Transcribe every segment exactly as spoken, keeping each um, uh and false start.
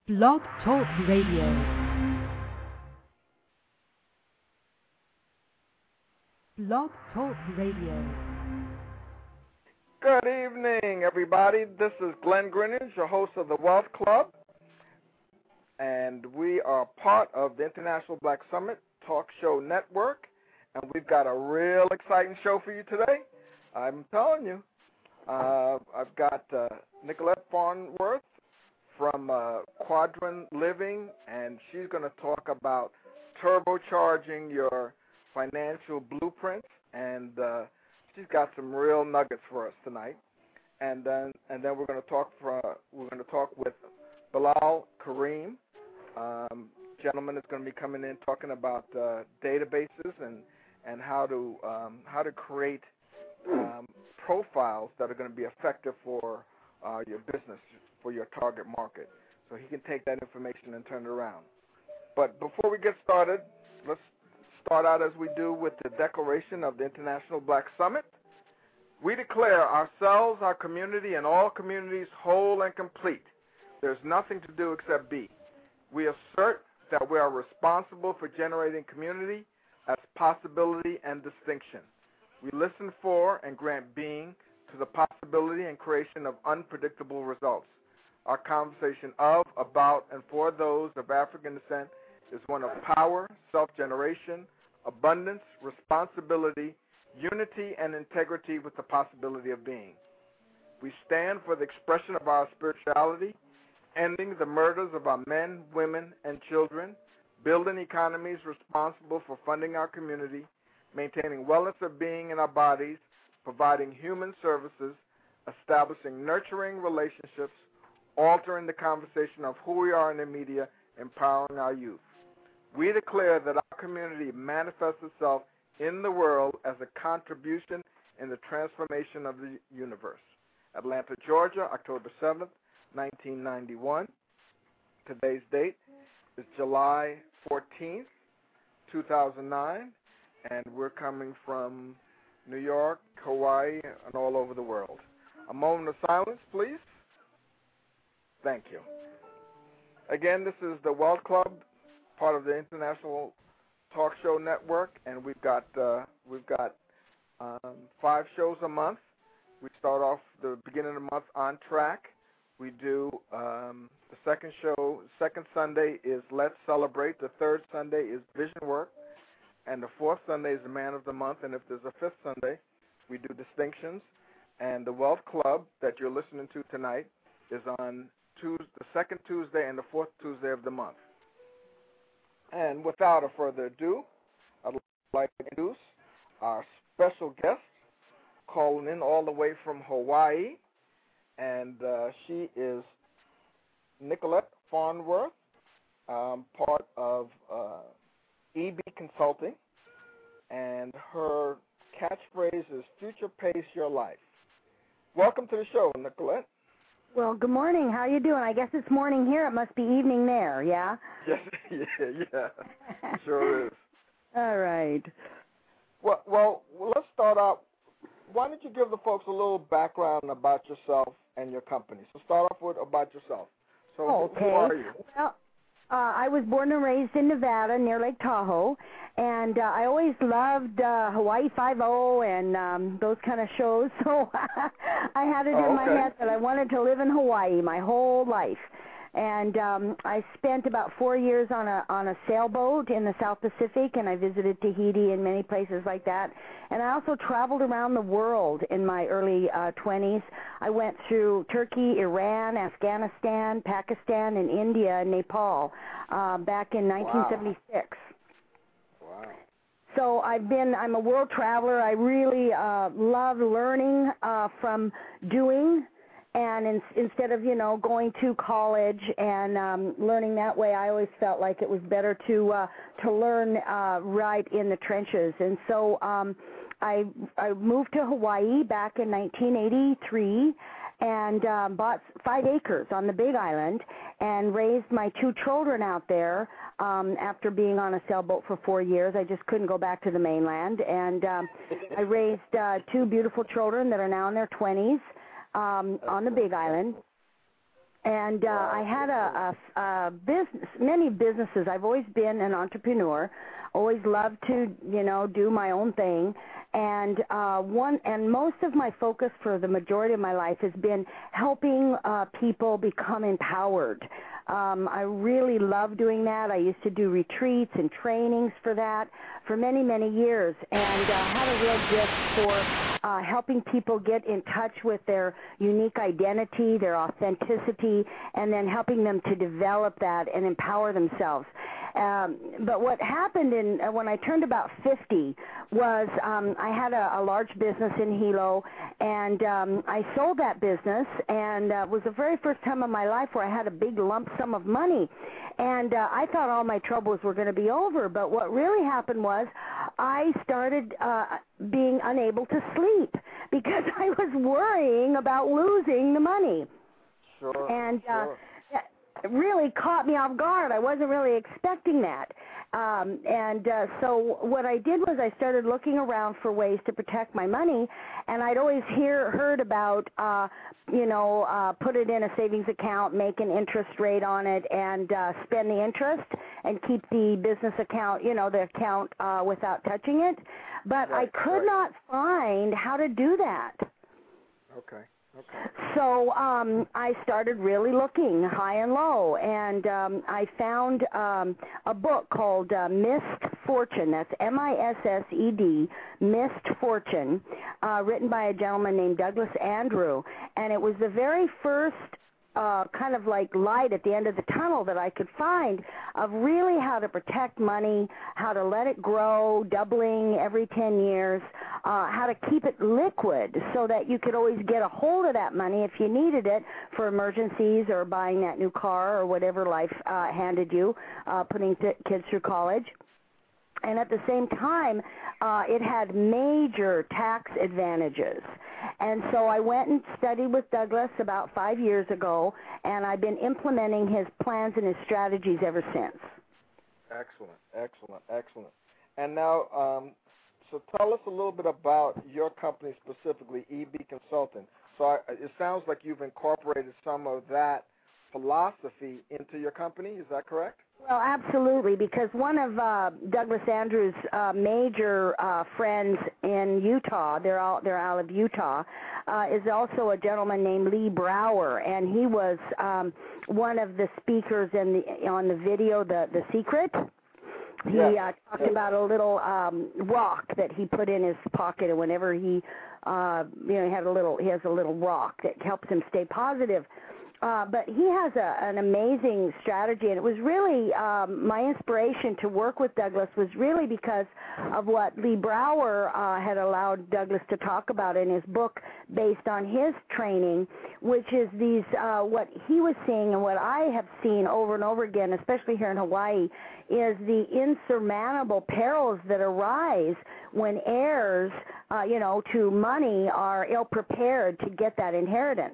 Blog Talk Radio. Blog Talk Radio. Good evening, everybody. This is Glenn Greenidge, your host of the Wealth Club, and we are part of the International Black Summit Talk Show Network, and we've got a real exciting show for you today. I'm telling you, uh, I've got uh, Nicolette Farnworth from uh, Quadrant Living, and she's going to talk about turbocharging your financial blueprints, and uh, she's got some real nuggets for us tonight. And then, and then we're going to talk. For, we're going to talk with Bilal Kareem. Um, gentleman is going to be coming in talking about uh, databases and and how to um, how to create um, profiles that are going to be effective for uh, your business, for your target market. So he can take that information and turn it around. But before we get started, let's start out as we do with the declaration of the International Black Summit. We declare ourselves, our community, and all communities whole and complete. There's nothing to do except be. We assert that we are responsible for generating community as possibility and distinction. We listen for and grant being to the possibility and creation of unpredictable results. Our conversation of, about, and for those of African descent is one of power, self-generation, abundance, responsibility, unity, and integrity with the possibility of being. We stand for the expression of our spirituality, ending the murders of our men, women, and children, building economies responsible for funding our community, maintaining wellness of being in our bodies, providing human services, establishing nurturing relationships, altering the conversation of who we are in the media, empowering our youth. We declare that our community manifests itself in the world as a contribution in the transformation of the universe. Atlanta, Georgia, October seventh, nineteen ninety-one. Today's date is July fourteenth, two thousand nine, and we're coming from New York, Hawaii, and all over the world. A moment of silence, please. Thank you. Again, this is the Wealth Club, part of the International Talk Show Network, and we've got uh, we've got um, five shows a month. We start off the beginning of the month on track. We do um, the second show, second Sunday is Let's Celebrate. The third Sunday is Vision Work. And the fourth Sunday is the Man of the Month. And if there's a fifth Sunday, we do Distinctions. And the Wealth Club that you're listening to tonight is on Tuesday, the second Tuesday and the fourth Tuesday of the month. And without a further ado, I'd like to introduce our special guest calling in all the way from Hawaii. And uh, she is Nicolette Farnworth, um, part of uh, E B Consulting, and her catchphrase is "Future Pace Your Life." Welcome to the show, Nicolette. Well, good morning. How you doing? I guess it's morning here. It must be evening there, yeah? Yes, yeah, yeah, sure is. All right. Well, well, let's start out. Why don't you give the folks a little background about yourself and your company? So start off with about yourself. So okay. who are you? Well, uh, I was born and raised in Nevada near Lake Tahoe, and uh, I always loved uh, Hawaii Five-O and um, those kind of shows, so I had it oh, in my okay. head that I wanted to live in Hawaii my whole life. And um, I spent about four years on a on a sailboat in the South Pacific, and I visited Tahiti and many places like that. And I also traveled around the world in my early uh, twenties. I went through Turkey, Iran, Afghanistan, Pakistan, and India and Nepal uh, back in nineteen seventy-six. Wow. Wow. So I've been, I'm a world traveler. I really uh, love learning uh, from doing. And in, instead of, you know, going to college and um, learning that way, I always felt like it was better to uh, to learn uh, right in the trenches. And so um, I I moved to Hawaii back in nineteen eighty-three and um, bought five acres on the Big Island and raised my two children out there. Um, after being on a sailboat for four years, I just couldn't go back to the mainland. And um, I raised uh, two beautiful children that are now in their twenties. Um, on the Big Island, And uh, Wow. I had a, a, a business, many businesses. I've always been an entrepreneur, always loved to, you know, do my own thing. And uh, one, and most of my focus for the majority of my life has been helping uh, people become empowered. Um, I really love doing that. I used to do retreats and trainings for that for many, many years, and uh, had a real gift for uh, helping people get in touch with their unique identity, their authenticity, and then helping them to develop that and empower themselves. Um, but what happened in uh, when I turned about fifty was um, I had a, a large business in Hilo, and um, I sold that business, and uh, it was the very first time in my life where I had a big lump sum of money. And uh, I thought all my troubles were going to be over, but what really happened was I started uh, being unable to sleep because I was worrying about losing the money. Sure. And uh, sure. it really caught me off guard. I wasn't really expecting that. Um, and uh, so what I did was I started looking around for ways to protect my money, and I'd always hear heard about, uh, you know, uh, put it in a savings account, make an interest rate on it, and uh, spend the interest, and keep the business account, you know, the account uh, without touching it. But Right, I could right. not find how to do that. Okay. Okay. So um, I started really looking high and low, and um, I found um, a book called uh, Missed Fortune. That's M I S S E D, Missed Fortune, uh, written by a gentleman named Douglas Andrew. And it was the very first uh, kind of like light at the end of the tunnel that I could find of really how to protect money, how to let it grow, doubling every ten years, uh, how to keep it liquid so that you could always get a hold of that money if you needed it for emergencies or buying that new car or whatever life uh, handed you, uh, putting th- kids through college. And at the same time, uh, it had major tax advantages. And so I went and studied with Douglas about five years ago, and I've been implementing his plans and his strategies ever since. Excellent, excellent, excellent. And now, um, so tell us a little bit about your company specifically, E B Consulting. So I, it sounds like you've incorporated some of that philosophy into your company. Is that correct? Well, absolutely, because one of uh, Douglas Andrews' uh, major uh, friends in Utah, they're all they're out of Utah, uh, is also a gentleman named Lee Brower, and he was um, one of the speakers in the on the video, the the Secret. He Yeah. uh, talked Yeah. about a little um, rock that he put in his pocket, and whenever he, uh, you know, he had a little, he has a little rock that helps him stay positive. Uh, but he has a, an amazing strategy, and it was really um, my inspiration to work with Douglas was really because of what Lee Brower uh, had allowed Douglas to talk about in his book based on his training, which is these uh, what he was seeing and what I have seen over and over again, especially here in Hawaii, is the insurmountable perils that arise when heirs, uh, you know, to money are ill-prepared to get that inheritance.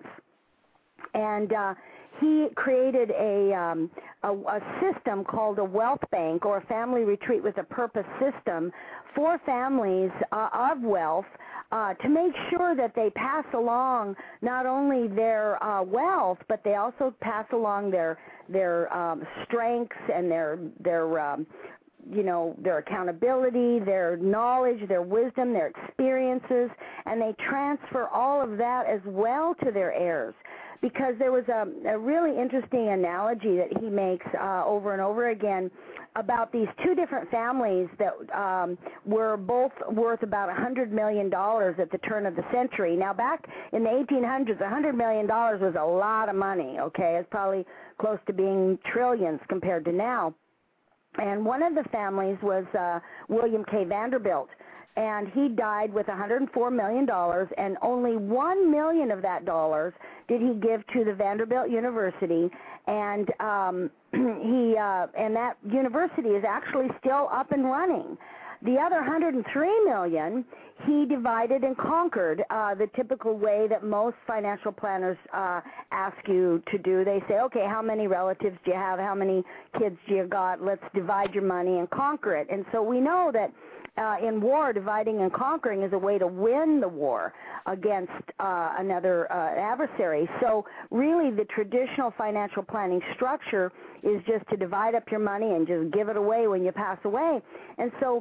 And uh, he created a, um, a, a system called a wealth bank, or a family retreat with a purpose system for families uh, of wealth uh, to make sure that they pass along not only their uh, wealth, but they also pass along their their um, strengths and their their um, you know, their accountability, their knowledge, their wisdom, their experiences, and they transfer all of that as well to their heirs. Because there was a, a really interesting analogy that he makes uh, over and over again about these two different families that um, were both worth about one hundred million dollars at the turn of the century. Now, back in the eighteen hundreds, one hundred million dollars was a lot of money, okay? It's probably close to being trillions compared to now. And one of the families was uh, William K. Vanderbilt. And he died with one hundred four million dollars, and only one million dollars of that dollars did he give to the Vanderbilt University, and um, he uh, and that university is actually still up and running. The other one hundred three million dollars he divided and conquered uh, the typical way that most financial planners uh, ask you to do. They say, okay, how many relatives do you have? How many kids do you got? Let's divide your money and conquer it. And so we know that uh, in war, dividing and conquering is a way to win the war against uh, another uh, adversary. So really the traditional financial planning structure is just to divide up your money and just give it away when you pass away. And so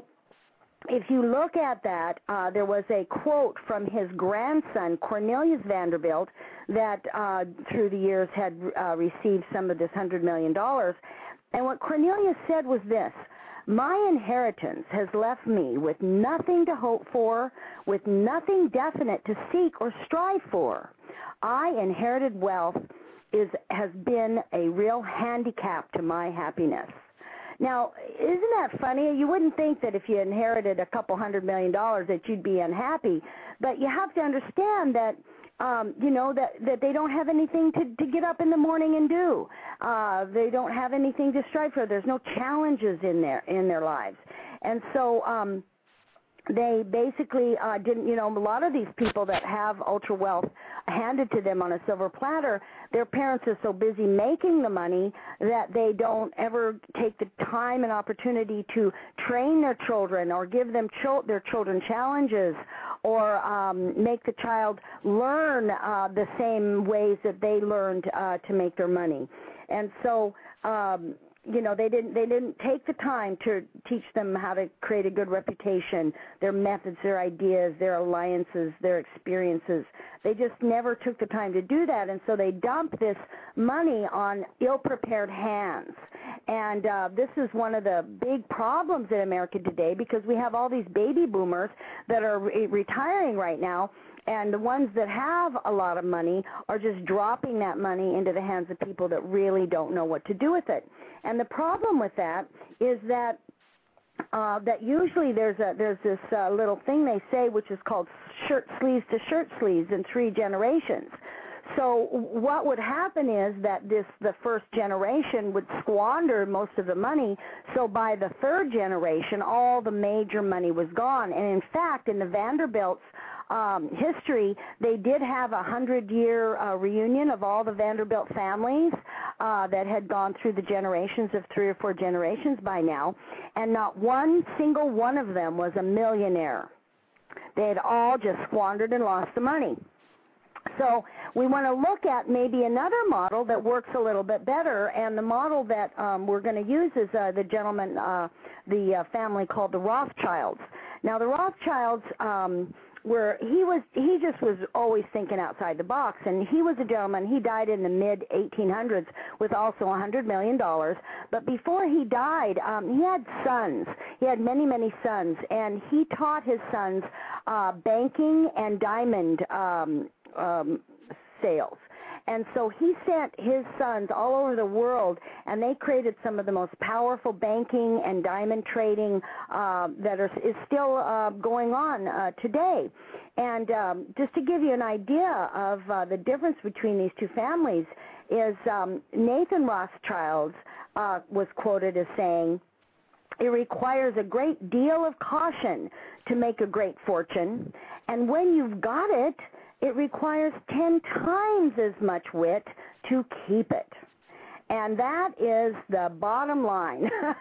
if you look at that, uh, there was a quote from his grandson, Cornelius Vanderbilt, that uh, through the years had uh, received some of this one hundred million dollars. And what Cornelius said was this: my inheritance has left me with nothing to hope for, with nothing definite to seek or strive for. I inherited wealth is has been a real handicap to my happiness. Now, isn't that funny? You wouldn't think that if you inherited a couple hundred million dollars that you'd be unhappy, but you have to understand that, um, you know, that, that they don't have anything to, to get up in the morning and do. Uh, they don't have anything to strive for. There's no challenges in their in their lives, and so um, they basically uh, didn't. You know, a lot of these people that have ultra wealth handed to them on a silver platter, their parents are so busy making the money that they don't ever take the time and opportunity to train their children or give them chil- their children challenges or um, make the child learn uh, the same ways that they learned uh, to make their money. And so, um, you know, they didn't they didn't take the time to teach them how to create a good reputation, their methods, their ideas, their alliances, their experiences. They just never took the time to do that, and so they dump this money on ill-prepared hands. And uh, this is one of the big problems in America today, because we have all these baby boomers that are re- retiring right now, and the ones that have a lot of money are just dropping that money into the hands of people that really don't know what to do with it. And the problem with that is that uh, that usually there's a there's this uh, little thing they say, which is called shirt sleeves to shirt sleeves in three generations. So what would happen is that this the first generation would squander most of the money. So by the third generation, all the major money was gone. And in fact, in the Vanderbilts' um, history, they did have a hundred-year uh, reunion of all the Vanderbilt families uh, that had gone through the generations of three or four generations by now, and not one single one of them was a millionaire. They had all just squandered and lost the money. So we want to look at maybe another model that works a little bit better, and the model that um, we're going to use is uh, the gentleman, uh, the uh, family called the Rothschilds. Now, the Rothschilds um, were, he was, he just was always thinking outside the box, and he was a gentleman. He died in the mid eighteen hundreds with also one hundred million dollars, but before he died, um, he had sons. He had many, many sons, and he taught his sons uh, banking and diamond um Um, sales. And so he sent his sons all over the world, and they created some of the most powerful banking and diamond trading uh, that are, is still uh, going on uh, today. And um, just to give you an idea of uh, the difference between these two families is um, Nathan Rothschild uh, was quoted as saying, "It requires a great deal of caution to make a great fortune, and when you've got it, it requires ten times as much wit to keep it." And that is the bottom line,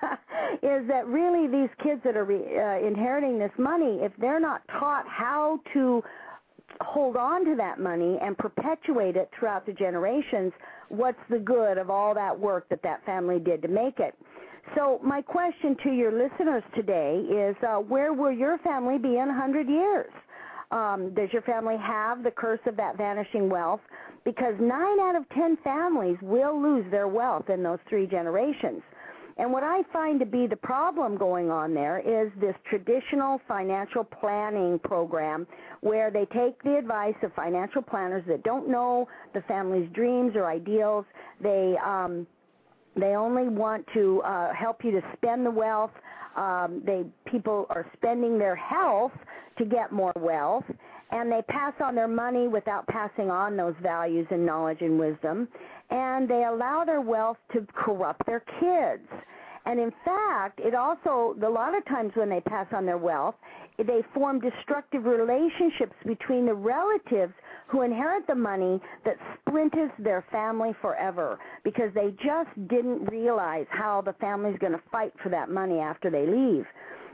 is that really these kids that are re- uh, inheriting this money, if they're not taught how to hold on to that money and perpetuate it throughout the generations, what's the good of all that work that that family did to make it? So my question to your listeners today is, uh, where will your family be in one hundred years? Um, does your family have the curse of that vanishing wealth? Because nine out of ten families will lose their wealth in those three generations. And what I find to be the problem going on there is this traditional financial planning program where they take the advice of financial planners that don't know the family's dreams or ideals. They um, they only want to uh, help you to spend the wealth. Um, they people are spending their health to get more wealth, and they pass on their money without passing on those values and knowledge and wisdom, and they allow their wealth to corrupt their kids. And in fact, it also, a lot of times when they pass on their wealth, they form destructive relationships between the relatives who inherit the money that splinters their family forever, because they just didn't realize how the family's going to fight for that money after they leave.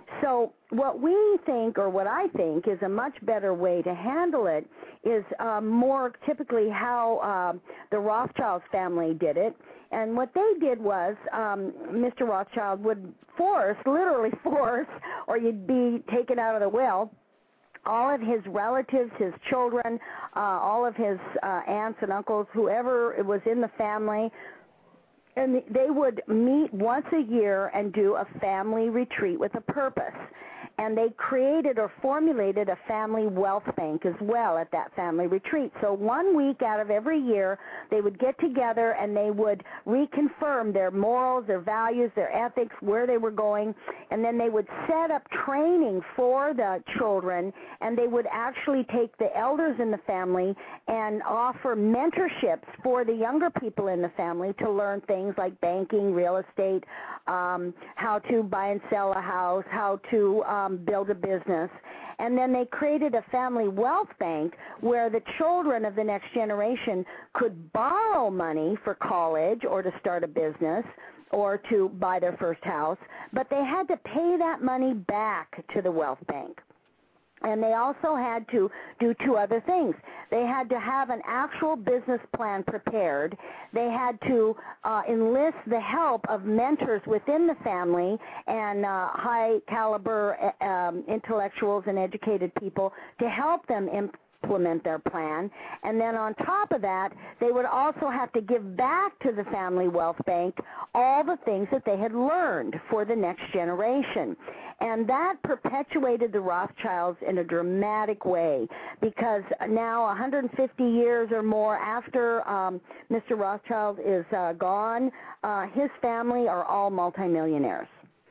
So what we think, or what I think, is a much better way to handle it is uh, more typically how uh, the Rothschild family did it. And what they did was um, Mister Rothschild would force, literally force, or you'd be taken out of the will, all of his relatives, his children, uh, all of his uh, aunts and uncles, whoever was in the family, and they would meet once a year and do a family retreat with a purpose. And they created or formulated a family wealth bank as well at that family retreat. So one week out of every year, they would get together and they would reconfirm their morals, their values, their ethics, where they were going, and then they would set up training for the children, and they would actually take the elders in the family and offer mentorships for the younger people in the family to learn things like banking, real estate, um, how to buy and sell a house, how to um, build a business. And then they created a family wealth bank where the children of the next generation could borrow money for college or to start a business or to buy their first house, but they had to pay that money back to the wealth bank. And they also had to do two other things. They had to have an actual business plan prepared. They had to uh, enlist the help of mentors within the family and uh, high-caliber um, intellectuals and educated people to help them implement their plan. And then on top of that, they would also have to give back to the family wealth bank all the things that they had learned for the next generation. And that perpetuated the Rothschilds in a dramatic way, because now one hundred fifty years or more after um, Mister Rothschild is uh, gone, uh, his family are all multimillionaires.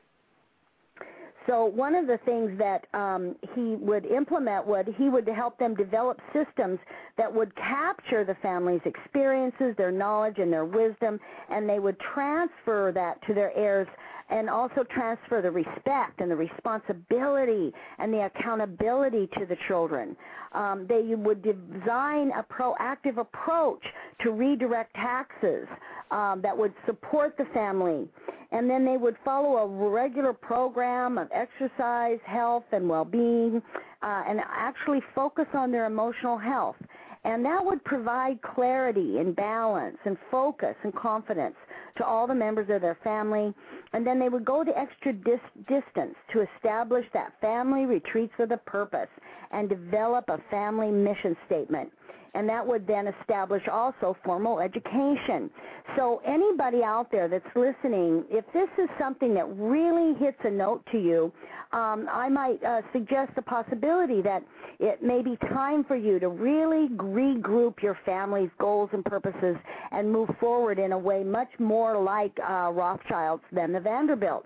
So one of the things that um, he would implement would he would help them develop systems that would capture the family's experiences, their knowledge, and their wisdom, and they would transfer that to their heirs, and also transfer the respect and the responsibility and the accountability to the children. Um, they would design a proactive approach to redirect taxes um, that would support the family. And then they would follow a regular program of exercise, health, and well-being, uh, and actually focus on their emotional health. And that would provide clarity and balance and focus and confidence to all the members of their family. And then they would go the extra dis- distance to establish that family retreats with a purpose and develop a family mission statement. And that would then establish also formal education. So anybody out there that's listening, if this is something that really hits a note to you, um, I might uh, suggest the possibility that it may be time for you to really regroup your family's goals and purposes and move forward in a way much more like uh, Rothschilds than the Vanderbilts.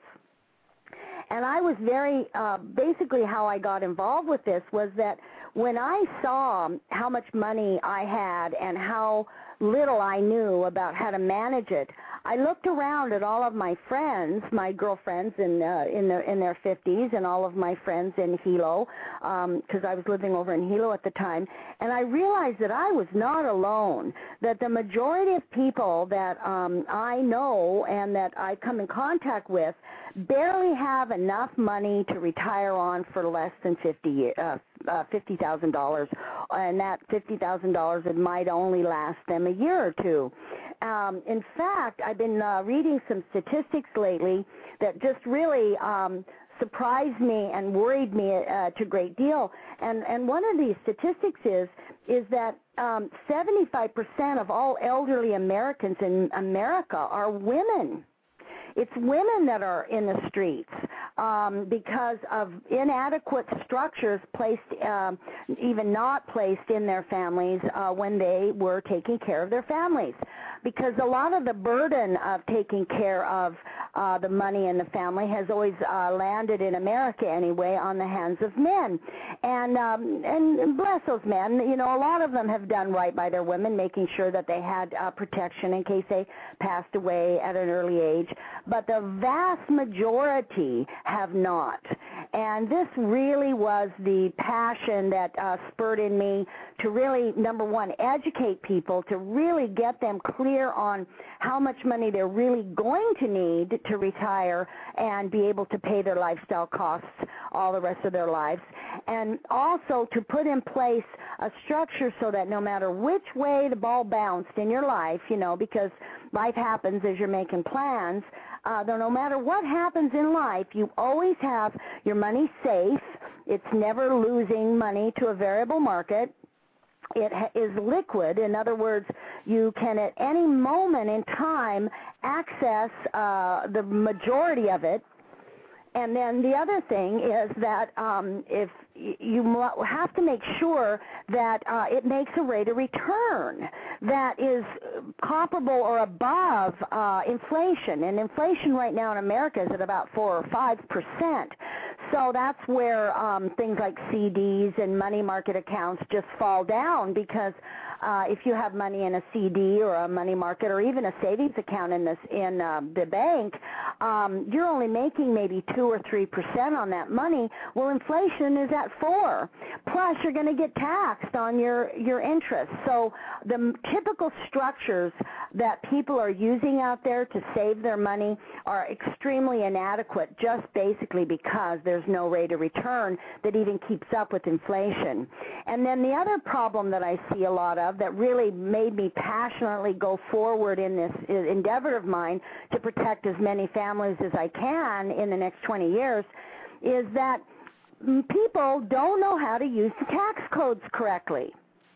And I was very, uh, basically how I got involved with this was that when I saw how much money I had and how little I knew about how to manage it, I looked around at all of my friends, my girlfriends in uh, in their in their fifties, and all of my friends in Hilo, because um, I was living over in Hilo at the time, and I realized that I was not alone. That the majority of people that um, I know and that I come in contact with barely have enough money to retire on for less than fifty uh, uh, fifty thousand dollars, and that fifty thousand dollars it might only last them a year or two. Um, in fact, I've been uh, reading some statistics lately that just really um, surprised me and worried me uh, to a great deal. And and one of these statistics is is that um, seventy-five percent of all elderly Americans in America are women. It's women that are in the streets um, because of inadequate structures placed, um, even not placed in their families uh, when they were taking care of their families. Because a lot of the burden of taking care of uh, the money in the family has always uh, landed in America anyway on the hands of men. And, um, and bless those men, you know, a lot of them have done right by their women, making sure that they had uh, protection in case they passed away at an early age. But the vast majority have not. And this really was the passion that uh, spurred in me to really, number one, educate people, to really get them clear on how much money they're really going to need to retire and be able to pay their lifestyle costs all the rest of their lives. And also to put in place a structure so that no matter which way the ball bounced in your life, you know, because life happens as you're making plans, uh, though no matter what happens in life, you always have your money safe. It's never losing money to a variable market. It is liquid. In other words, you can at any moment in time access uh, the majority of it. And then the other thing is that um, if you have to make sure that uh, it makes a rate of return that is comparable or above uh, inflation. And inflation right now in America is at about four or five percent. So that's where um, things like C Ds and money market accounts just fall down, because uh, if you have money in a C D or a money market or even a savings account in this in uh, the bank, um, you're only making maybe two or three percent on that money. Well, inflation is at four. Plus, you're going to get taxed on your your interest. So the typical structures that people are using out there to save their money are extremely inadequate, just basically because there's no rate of return that even keeps up with inflation. And then the other problem that I see a lot of that really made me passionately go forward in this endeavor of mine to protect as many families as I can in the next twenty years is that people don't know how to use the tax codes correctly.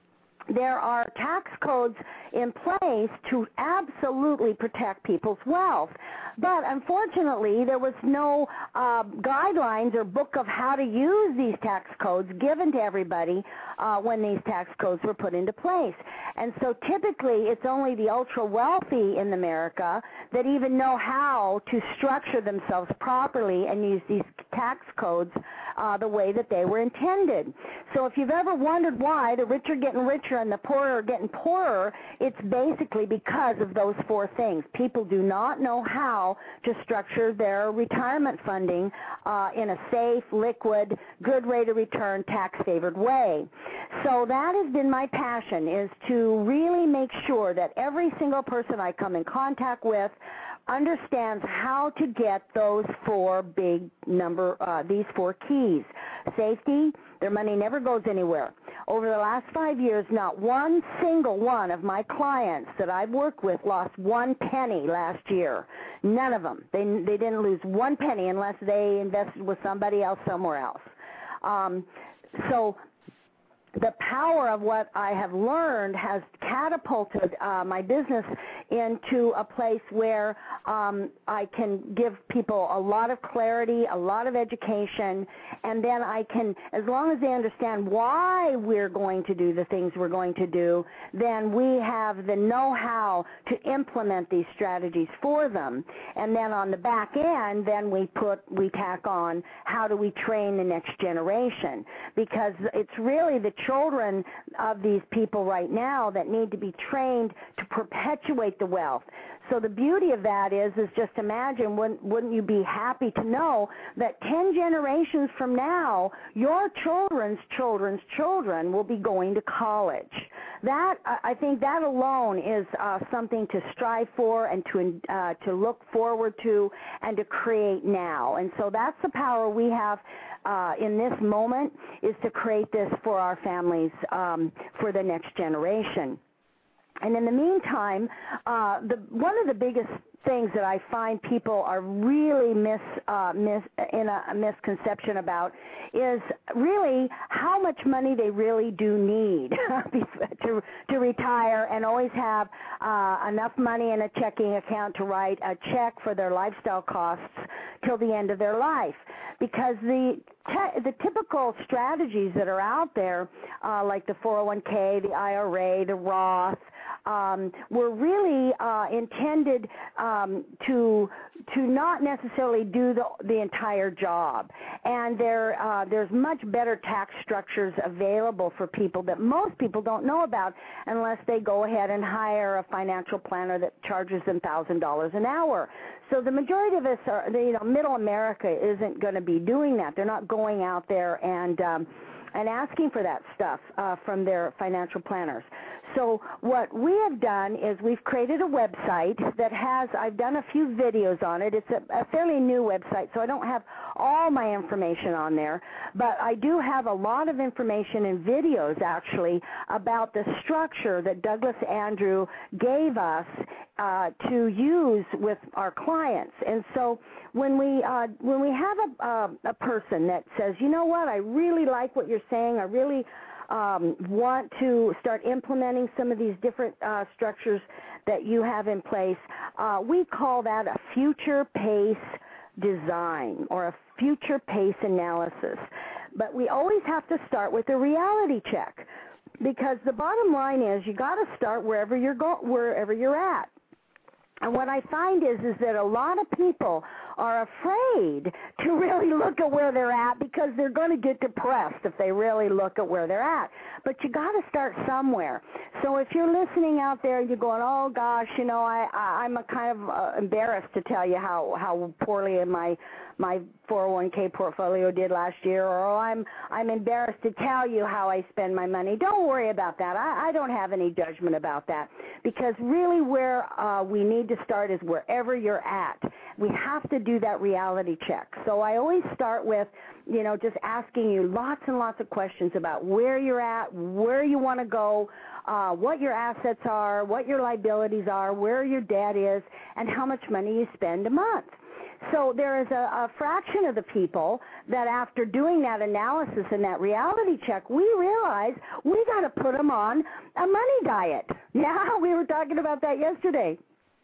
There are tax codes in place to absolutely protect people's wealth. But unfortunately, there was no uh, guidelines or book of how to use these tax codes given to everybody uh, when these tax codes were put into place. And so typically, it's only the ultra-wealthy in America that even know how to structure themselves properly and use these tax codes uh, the way that they were intended. So if you've ever wondered why the rich are getting richer and the poor are getting poorer, it's basically because of those four things. People do not know how to structure their retirement funding uh, in a safe, liquid, good rate of return, tax-favored way. So that has been my passion, is to really make sure that every single person I come in contact with understands how to get those four big number, uh, these four keys. Safety, their money never goes anywhere. Over the last five years, not one single one of my clients that I've worked with lost one penny last year. None of them. They, they didn't lose one penny unless they invested with somebody else somewhere else. Um, so the power of what I have learned has catapulted uh, my business into a place where um, I can give people a lot of clarity, a lot of education, and then I can, as long as they understand why we're going to do the things we're going to do, then we have the know-how to implement these strategies for them. And then on the back end, then we put, we tack on how do we train the next generation, because it's really the children of these people right now that need to be trained to perpetuate the wealth. So the beauty of that is, is just imagine, wouldn't, wouldn't you be happy to know that ten generations from now, your children's children's children will be going to college. That, I think that alone is uh, something to strive for and to, uh, to look forward to and to create now. And so that's the power we have Uh, in this moment, is to create this for our families, um, for the next generation. And in the meantime, uh, the, one of the biggest things that I find people are really mis, uh, mis, in a, a misconception about is really how much money they really do need to, to retire and always have uh, enough money in a checking account to write a check for their lifestyle costs till the end of their life. Because the te- the typical strategies that are out there, uh, like the four oh one k, the I R A, the Roth, um, were really uh, intended um, to to not necessarily do the, the entire job. And there uh, there's much better tax structures available for people that most people don't know about unless they go ahead and hire a financial planner that charges them one thousand dollars an hour. So the majority of us are, you know, middle America isn't going to be doing that. They're not going out there and um, and asking for that stuff uh, from their financial planners. So what we have done is we've created a website that has, I've done a few videos on it. It's a, a fairly new website, so I don't have all my information on there, but I do have a lot of information and videos actually about the structure that Douglas Andrew gave us uh, to use with our clients. And so when we uh, when we have a, uh, a person that says, you know what, I really like what you're saying, I really um, want to start implementing some of these different uh, structures that you have in place, uh, we call that a future pace design or a future pace analysis. But we always have to start with a reality check, because the bottom line is you got to start wherever you're go- wherever you're at. And what I find is is that a lot of people are afraid to really look at where they're at because they're going to get depressed if they really look at where they're at. But you got to start somewhere. So if you're listening out there, you're going, oh gosh, you know, I, I I'm a kind of uh, embarrassed to tell you how how poorly my my four oh one k portfolio did last year, or oh, I'm I'm embarrassed to tell you how I spend my money. Don't worry about that. I, I don't have any judgment about that, because really where uh, we need to start is wherever you're at. We have to do that reality check. So I always start with, you know, just asking you lots and lots of questions about where you're at, where you want to go, uh, what your assets are, what your liabilities are, where your debt is, and how much money you spend a month. So there is a, a fraction of the people that after doing that analysis and that reality check, we realize we got to put them on a money diet. Yeah, we were talking about that yesterday.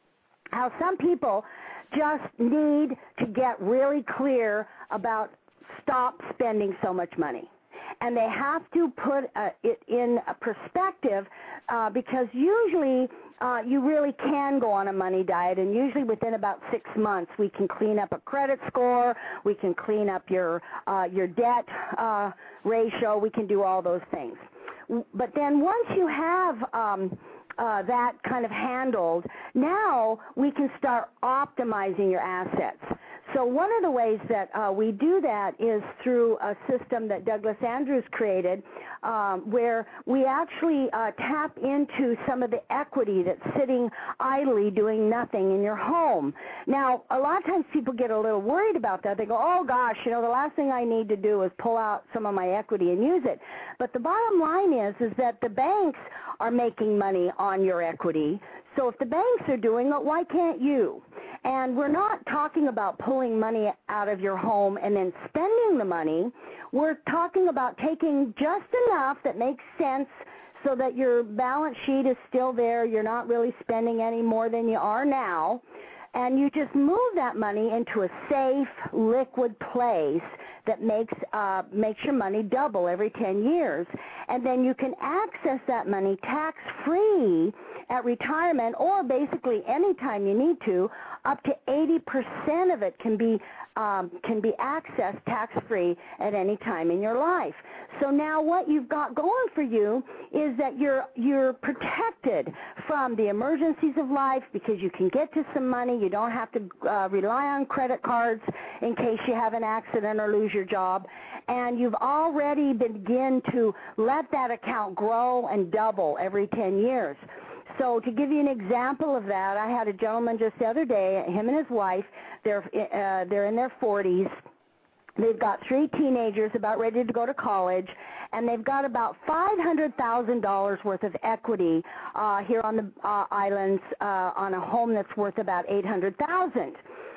How some people just need to get really clear about stop spending so much money. And they have to put uh, it in a perspective uh, because usually uh, you really can go on a money diet, and usually within about six months we can clean up a credit score, we can clean up your uh, your debt uh, ratio, we can do all those things. But then once you have um, uh, that kind of handled, now we can start optimizing your assets. So one of the ways that uh, we do that is through a system that Douglas Andrews created, um, where we actually uh, tap into some of the equity that's sitting idly doing nothing in your home. Now, a lot of times people get a little worried about that. They go, oh gosh, you know, the last thing I need to do is pull out some of my equity and use it. But the bottom line is, is that the banks are making money on your equity. So if the banks are doing it, why can't you? And we're not talking about pulling money out of your home and then spending the money. We're talking about taking just enough that makes sense so that your balance sheet is still there. You're not really spending any more than you are now. And you just move that money into a safe, liquid place that makes uh, makes your money double every ten years. And then you can access that money tax-free at retirement, or basically anytime you need to. Up to eighty percent of it can be um, can be accessed tax-free at any time in your life. So now what you've got going for you is that you're you're protected from the emergencies of life, because you can get to some money. You don't have to uh, rely on credit cards in case you have an accident or lose your job. And you've already begin to let that account grow and double every ten years. So to give you an example of that, I had a gentleman just the other day, him and his wife, they're, uh, they're in their forties. They've got three teenagers about ready to go to college, and they've got about five hundred thousand dollars worth of equity uh, here on the uh, islands uh, on a home that's worth about eight hundred thousand dollars.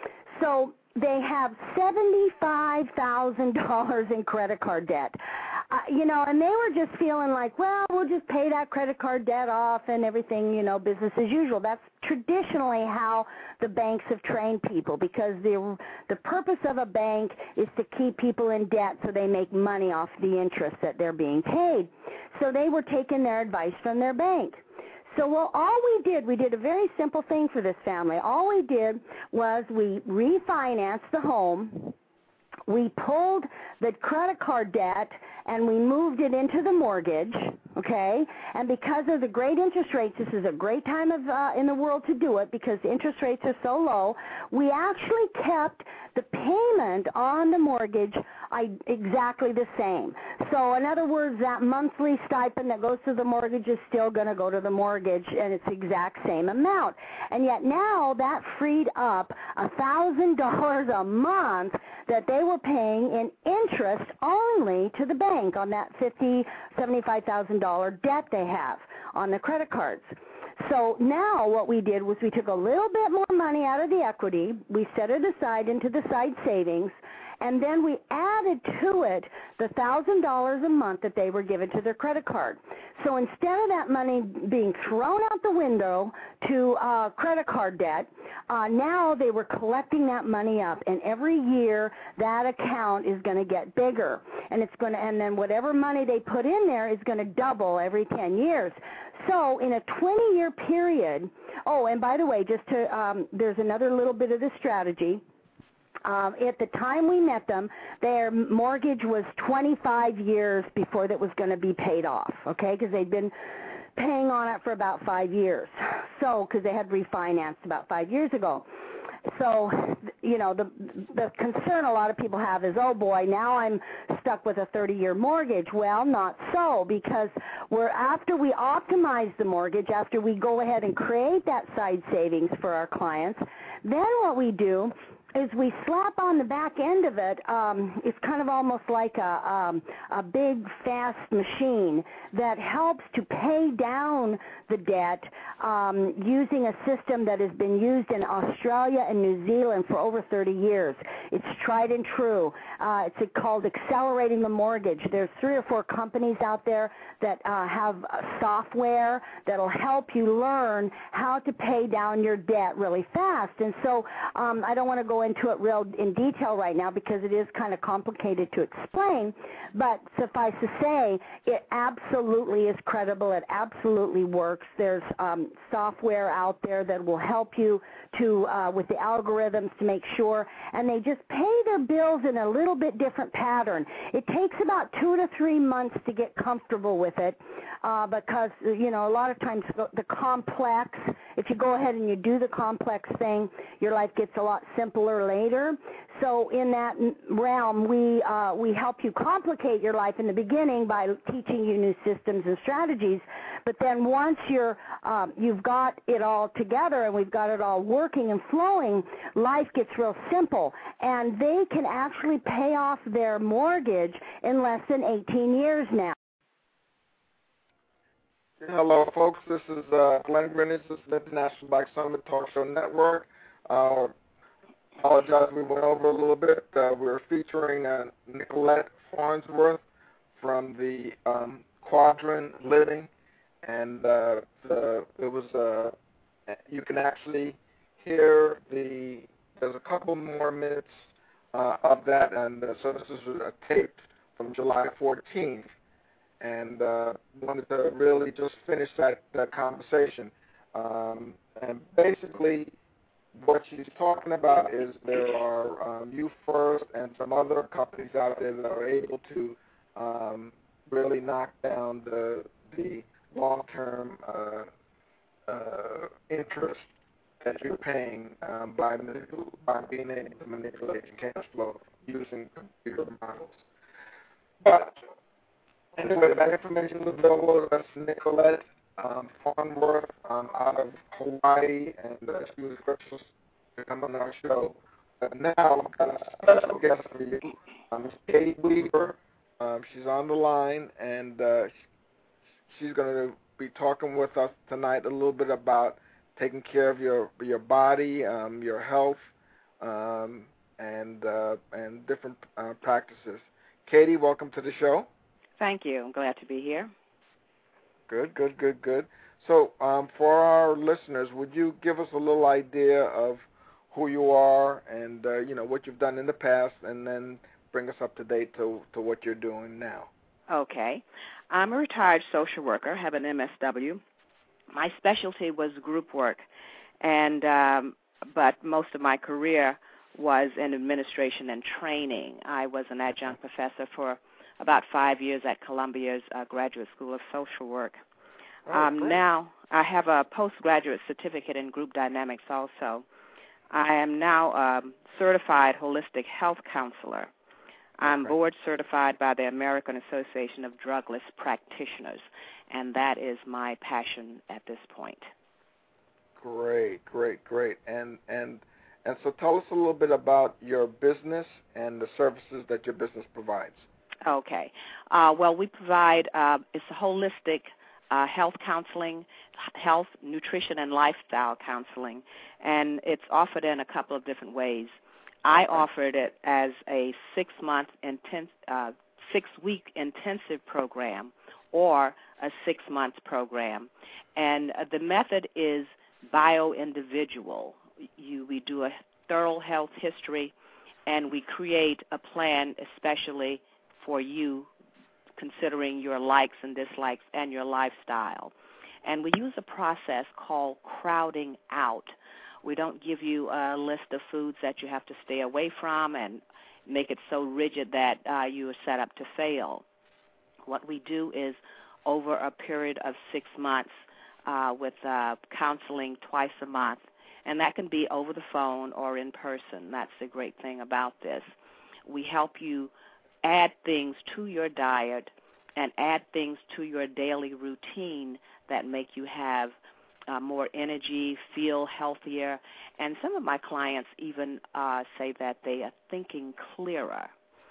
So they have seventy-five thousand dollars in credit card debt. Uh, you know, and they were just feeling like, well, we'll just pay that credit card debt off and everything, you know, business as usual. That's traditionally how the banks have trained people, because the the purpose of a bank is to keep people in debt so they make money off the interest that they're being paid. So they were taking their advice from their bank. So, well, all we did, we did a very simple thing for this family. All we did was we refinanced the home. We pulled the credit card debt and we moved it into the mortgage, okay? And because of the great interest rates, this is a great time of uh, in the world to do it, because the interest rates are so low. We actually kept the payment on the mortgage I, exactly the same. So in other words, that monthly stipend that goes to the mortgage is still going to go to the mortgage, and it's the exact same amount. And yet now that freed up one thousand dollars a month that they were paying in interest only to the bank on that fifty thousand dollars, seventy-five thousand dollars debt they have on the credit cards. So now what we did was we took a little bit more money out of the equity, we set it aside into the side savings, and then we added to it the one thousand dollars a month that they were given to their credit card. So instead of that money being thrown out the window to uh, credit card debt, uh, now they were collecting that money up, and every year that account is going to get bigger, and it's going to, and then whatever money they put in there is going to double every ten years. So in a twenty-year period, oh, and by the way, just to, um, there's another little bit of the strategy. Um, at the time we met them, their mortgage was twenty-five years before that was going to be paid off, okay, because they'd been paying on it for about five years. So, because they had refinanced about five years ago. So, you know, the the concern a lot of people have is, oh boy, now I'm stuck with a thirty-year mortgage. Well, not so, because we're after we optimize the mortgage, after we go ahead and create that side savings for our clients, then what we do is we slap on the back end of it, um, it's kind of almost like a, um, a big, fast machine that helps to pay down the debt um, using a system that has been used in Australia and New Zealand for over thirty years. It's tried and true. Uh, it's called Accelerating the Mortgage. There's three or four companies out there that uh, have software that will help you learn how to pay down your debt really fast. And so um, I don't want to go into it real in detail right now because it is kind of complicated to explain, but suffice to say, it absolutely is credible. It absolutely works. There's um, software out there that will help you to uh, with the algorithms to make sure, and they just pay their bills in a little bit different pattern. It takes about two to three months to get comfortable with it uh, because, you know, a lot of times the, the complex, if you go ahead and you do the complex thing, your life gets a lot simpler later. So in that realm, we uh, we help you complicate your life in the beginning by teaching you new systems and strategies. But then once you're um, you've got it all together and we've got it all working and flowing, life gets real simple, and they can actually pay off their mortgage in less than eighteen years now. Hello, folks. This is uh, Glenn Greenidge. This is the International Black Summit Talk Show Network. Uh, apologize we went over a little bit. Uh, we're featuring uh, Nicolette Farnsworth from the um, Quadrant Living, and uh, the, it was uh, you can actually hear the. There's a couple more minutes uh, of that, and uh, so this is a tape from July fourteenth. And uh, wanted to really just finish that, that conversation. Um, and basically what she's talking about is there are um, You First and some other companies out there that are able to um, really knock down the, the long-term uh, uh, interest that you're paying um, by, manipul- by being able to manipulate your cash flow using computer models. But anyway, that information is available. That's Nicolette um, Farnsworth um, out of Hawaii, and uh, she was gracious to come on our show. But now, I've got a special guest for you. Um, it's Katie Weaver. Um, she's on the line, and uh, she's going to be talking with us tonight a little bit about taking care of your your body, um, your health, um, and uh, and different uh, practices. Katie, welcome to the show. Thank you. I'm glad to be here. Good, good, good, good. So um, for our listeners, would you give us a little idea of who you are and, uh, you know, what you've done in the past, and then bring us up to date to, to what you're doing now? Okay. I'm a retired social worker, have an M S W. My specialty was group work, and um, but most of my career was in administration and training. I was an adjunct professor for about five years at Columbia's uh, Graduate School of Social Work. Oh, um, now I have a postgraduate certificate in group dynamics also. I am now a certified holistic health counselor. I'm Okay. board certified by the American Association of Drugless Practitioners, and that is my passion at this point. Great, great, great. And and and so tell us a little bit about your business and the services that your business provides. Okay. Uh, well, we provide, uh, it's a holistic uh, health counseling, health, nutrition, and lifestyle counseling, and it's offered in a couple of different ways. I Okay. offered it as a six-month, intense, uh, six-week intensive program or a six-month program, and uh, the method is bio-individual. You, we do a thorough health history, and we create a plan especially for you, considering your likes and dislikes and your lifestyle. And we use a process called crowding out. We don't give you a list of foods that you have to stay away from and make it so rigid that uh, you are set up to fail. What we do is over a period of six months uh, with uh, counseling twice a month, and that can be over the phone or in person. That's the great thing about this. We help you add things to your diet and add things to your daily routine that make you have uh, more energy, feel healthier, and some of my clients even uh, say that they are thinking clearer.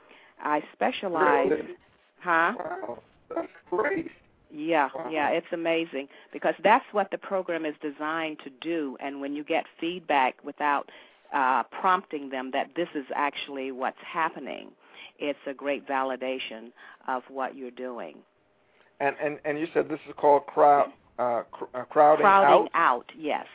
I specialize, Really? huh? Wow, that's great. Yeah, Wow. yeah, it's amazing because that's what the program is designed to do, and when you get feedback without uh, prompting them that this is actually what's happening, it's a great validation of what you're doing. And and, and you said this is called crowd uh, cr- uh, crowding, Crowding out. out, yes.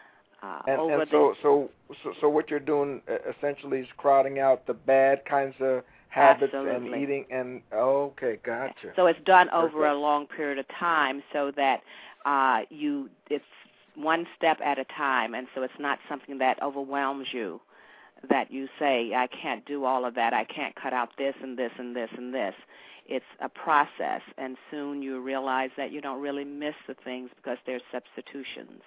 Uh, And, over and so, so so so what you're doing uh, essentially is crowding out the bad kinds of habits Absolutely. and eating. And okay, gotcha. So it's done over Perfect. a long period of time, so that uh, you it's one step at a time, and so it's not something that overwhelms you. That you say, I can't do all of that, I can't cut out this and this and this and this. It's a process, and soon you realize that you don't really miss the things because there's substitutions.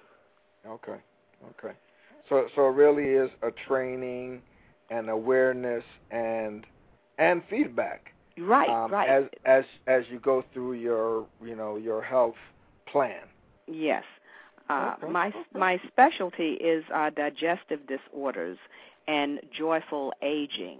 Okay, okay. So so it really is a training and awareness and and feedback. Right, um, right. As as as you go through your you know your health plan. Yes. Uh, Okay, my okay. my specialty is uh, digestive disorders and joyful aging.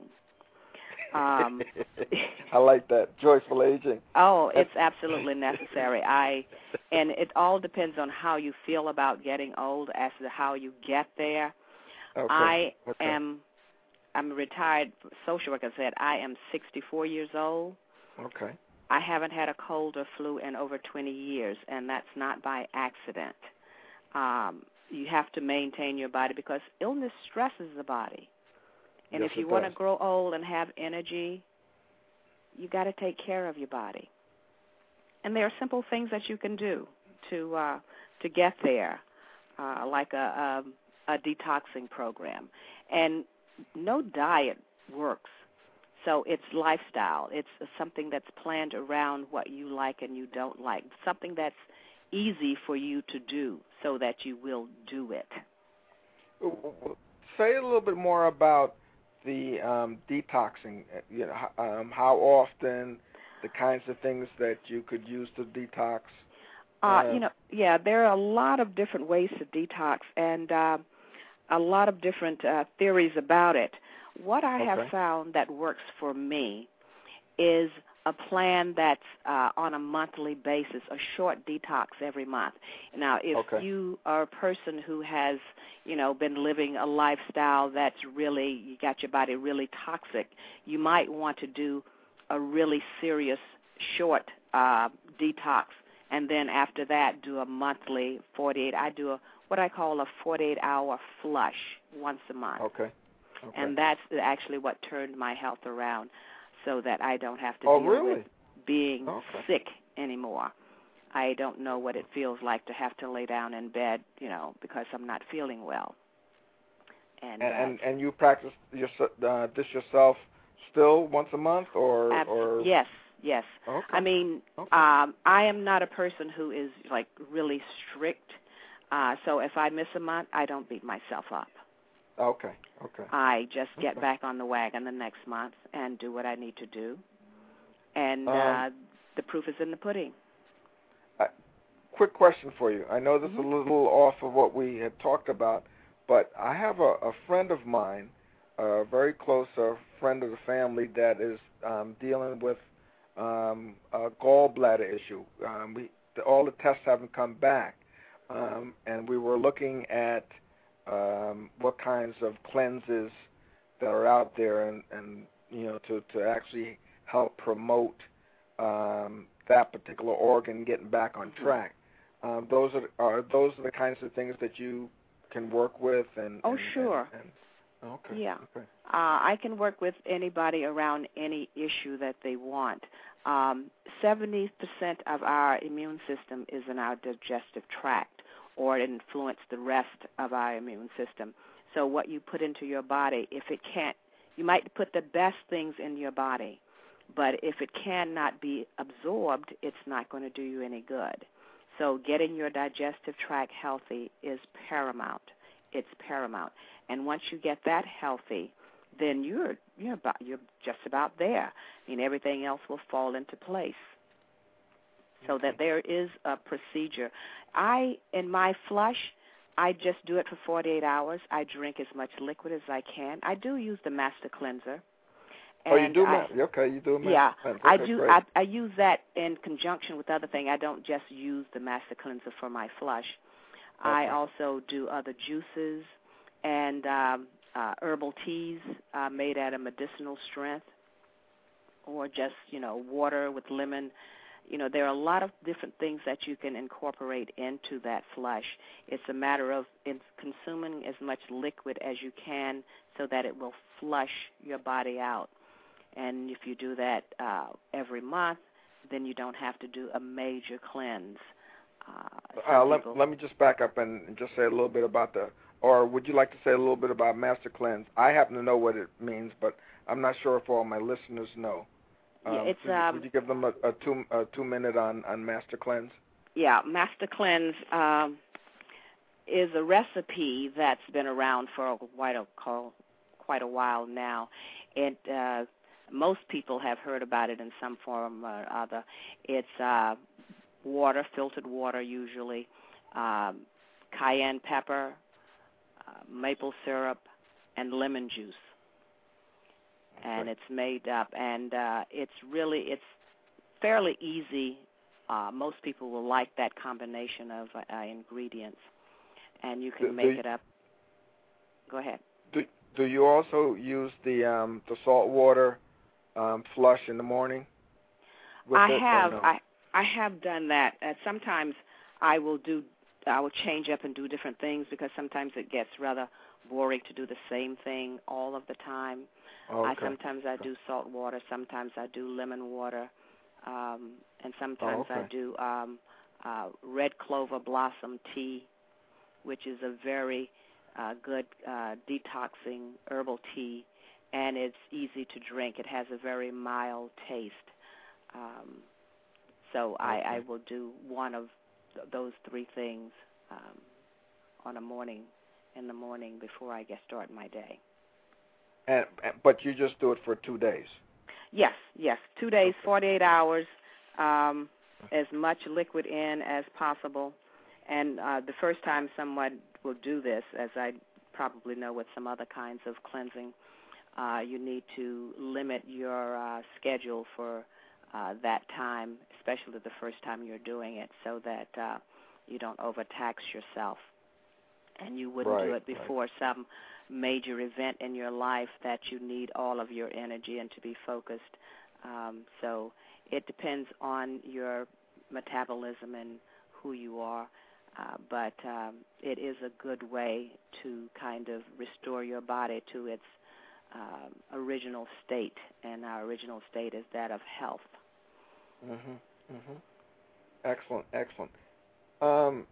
Um, I like that, joyful aging. oh, it's absolutely necessary. I and it all depends on how you feel about getting old as to how you get there. Okay. I okay. am I'm a retired social worker. Said I am sixty-four years old. Okay. I haven't had a cold or flu in over twenty years, and that's not by accident. Um, you have to maintain your body because illness stresses the body. And Yes, if you it want to does. grow old and have energy, you got to take care of your body. And there are simple things that you can do to uh, to get there, uh, like a, a, a detoxing program. And no diet works. So it's lifestyle. It's something that's planned around what you like and you don't like, something that's easy for you to do so that you will do it. Say a little bit more about the um, detoxing. You know, h- um, how often, the kinds of things that you could use to detox. Uh, Uh, you know, yeah, there are a lot of different ways to detox and uh, a lot of different uh, theories about it. What I have Okay. found that works for me is a plan that's uh, on a monthly basis, a short detox every month. Now, if Okay. you are a person who has, you know, been living a lifestyle that's really, you got your body really toxic, you might want to do a really serious short uh, detox, and then after that do a monthly forty-eight. I do a what I call a forty-eight hour flush once a month. Okay. Okay. And that's actually what turned my health around, so that I don't have to Oh, deal really? with being Okay. sick anymore. I don't know what it feels like to have to lay down in bed, you know, because I'm not feeling well. And And uh, and, and you practice your, uh, this yourself still once a month, or abs- or yes, yes. Okay. I mean, Okay. um, I am not a person who is like really strict. Uh, so if I miss a month, I don't beat myself up. Okay, okay. I just get okay. back on the wagon the next month and do what I need to do. And um, uh, the proof is in the pudding. Uh, quick question for you. I know this mm-hmm. is a little off of what we had talked about, but I have a, a friend of mine, a very close uh, friend of the family, that is um, dealing with um, a gallbladder issue. Um, we the, all the tests haven't come back, um, and we were looking at um, what kinds of cleanses that are out there, and, and you know, to, to actually help promote um, that particular organ getting back on track. Um, those are, are those are the kinds of things that you can work with, and oh and, sure, and, and, okay, yeah, okay. Uh, I can work with anybody around any issue that they want. Um, seventy percent of our immune system is in our digestive tract, or it influences the rest of our immune system. So what you put into your body, if it can't, you might put the best things in your body, but if it cannot be absorbed, it's not going to do you any good. So getting your digestive tract healthy is paramount. It's paramount. And once you get that healthy, then you're you're about you're just about there. I mean, everything else will fall into place. So that there is a procedure. I in my flush, I just do it for forty-eight hours. I drink as much liquid as I can. I do use the Master Cleanser. Oh, you do, I, ma- okay, you do Master yeah, Cleanser. I okay, do. Great. I, I use that in conjunction with other things. I don't just use the Master Cleanser for my flush. Okay. I also do other juices and um, uh, herbal teas uh, made at a medicinal strength, or just, you know, water with lemon. You know, there are a lot of different things that you can incorporate into that flush. It's a matter of consuming as much liquid as you can so that it will flush your body out. And if you do that uh, every month, then you don't have to do a major cleanse. Uh, uh, let, people, let me just back up and just say a little bit about the, or would you like to say a little bit about Master Cleanse? I happen to know what it means, but I'm not sure if all my listeners know. Um, yeah, it's, would, um, would you give them a, a two a two minute on, on Master Cleanse? Yeah, Master Cleanse um, is a recipe that's been around for quite a quite a while now. It uh, most people have heard about it in some form or other. It's uh, water, filtered water usually, um, cayenne pepper, uh, maple syrup, and lemon juice. And it's made up, and uh, it's really, it's fairly easy. Uh, most people will like that combination of uh, ingredients, and you can do, make do, it up. Go ahead. Do, do you also use the um, the salt water um, flush in the morning? With I it, have, no? I I have done that. Uh, sometimes I will do, I will change up and do different things because sometimes it gets rather boring to do the same thing all of the time. Okay. I sometimes I do salt water, sometimes I do lemon water, um, and sometimes oh, okay. I do um, uh, red clover blossom tea, which is a very uh, good uh, detoxing herbal tea, and it's easy to drink. It has a very mild taste. Um, so okay. I, I will do one of th- those three things um, on a morning, in the morning before I get started my day. And, but you just do it for two days? Yes, yes. Two days, forty-eight hours, um, as much liquid in as possible. And uh, the first time someone will do this, as I probably know with some other kinds of cleansing, uh, you need to limit your uh, schedule for uh, that time, especially the first time you're doing it, so that uh, you don't overtax yourself. And you wouldn't right, do it before right. some major event in your life that you need all of your energy and to be focused. Um, so it depends on your metabolism and who you are, uh, but um, it is a good way to kind of restore your body to its uh, original state, and our original state is that of health. Mm-hmm, mm-hmm. Excellent, excellent. Um,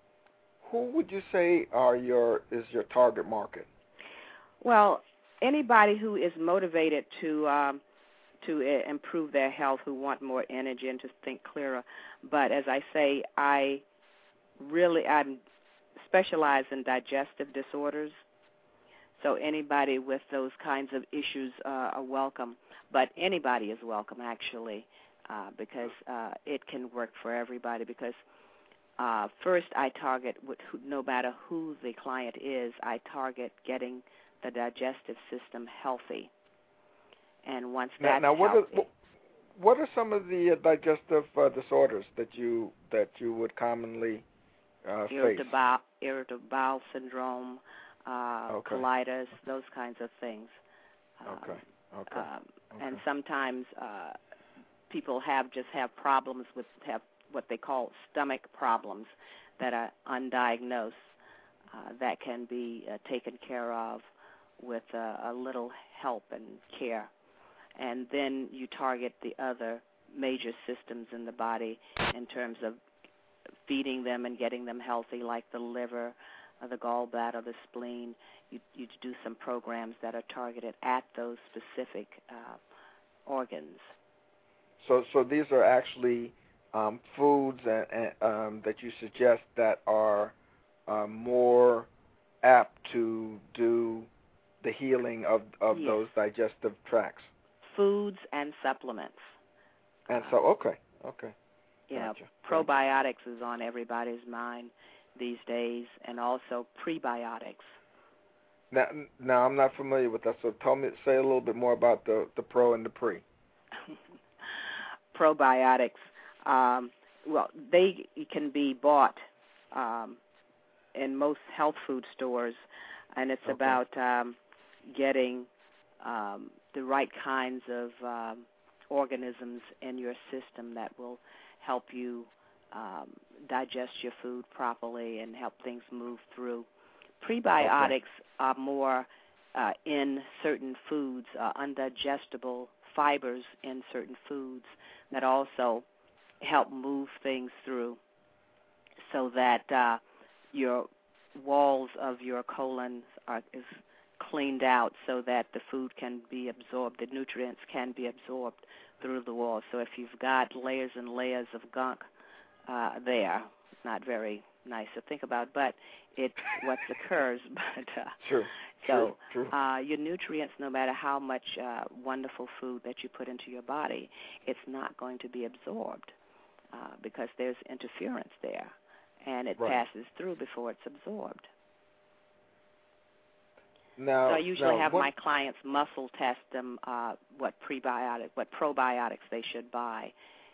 who would you say are your is your target market? Well, anybody who is motivated to um, to uh, improve their health, who want more energy and to think clearer. But as I say, I really I'm specialize in digestive disorders. So anybody with those kinds of issues uh, are welcome. But anybody is welcome, actually, uh, because uh, it can work for everybody. Because uh, first I target, no matter who the client is, I target getting the digestive system healthy. And once that's now, now what healthy, are, what are some of the uh, digestive uh, disorders that you that you would commonly uh, irritable face? bowel, irritable bowel syndrome, uh, okay. colitis, those kinds of things. Um, okay. Okay. Um, okay. And sometimes uh, people have just have problems with have what they call stomach problems that are undiagnosed uh, that can be uh, taken care of with uh, a little help and care. And then you target the other major systems in the body in terms of feeding them and getting them healthy, like the liver, uh, the gallbladder, the spleen. You, you do some programs that are targeted at those specific uh, organs. So, so these are actually um, foods and, and, um, that you suggest that are uh, more apt to do the healing of, of Yes. those digestive tracts. Foods and supplements. And uh, so, okay, okay. You Gotcha. know, probiotics is on everybody's mind these days, and also prebiotics. Now, now I'm not familiar with that, so tell me, say a little bit more about the, the pro and the pre. Probiotics, um, well, they can be bought um, in most health food stores, and it's Okay. about um, getting um, the right kinds of um, organisms in your system that will help you um, digest your food properly and help things move through. Prebiotics okay. are more uh, in certain foods, uh, undigestible fibers in certain foods that also help move things through so that uh, your walls of your colon are is cleaned out so that the food can be absorbed, the nutrients can be absorbed through the wall. So if you've got layers and layers of gunk uh, there, not very nice to think about, but it's what occurs. But uh, sure. So true, true. Uh, your nutrients, no matter how much uh, wonderful food that you put into your body, it's not going to be absorbed uh, because there's interference there, and it right. passes through before it's absorbed. Now, so I usually now, have what, my clients muscle test them uh, what prebiotic, what probiotics they should buy.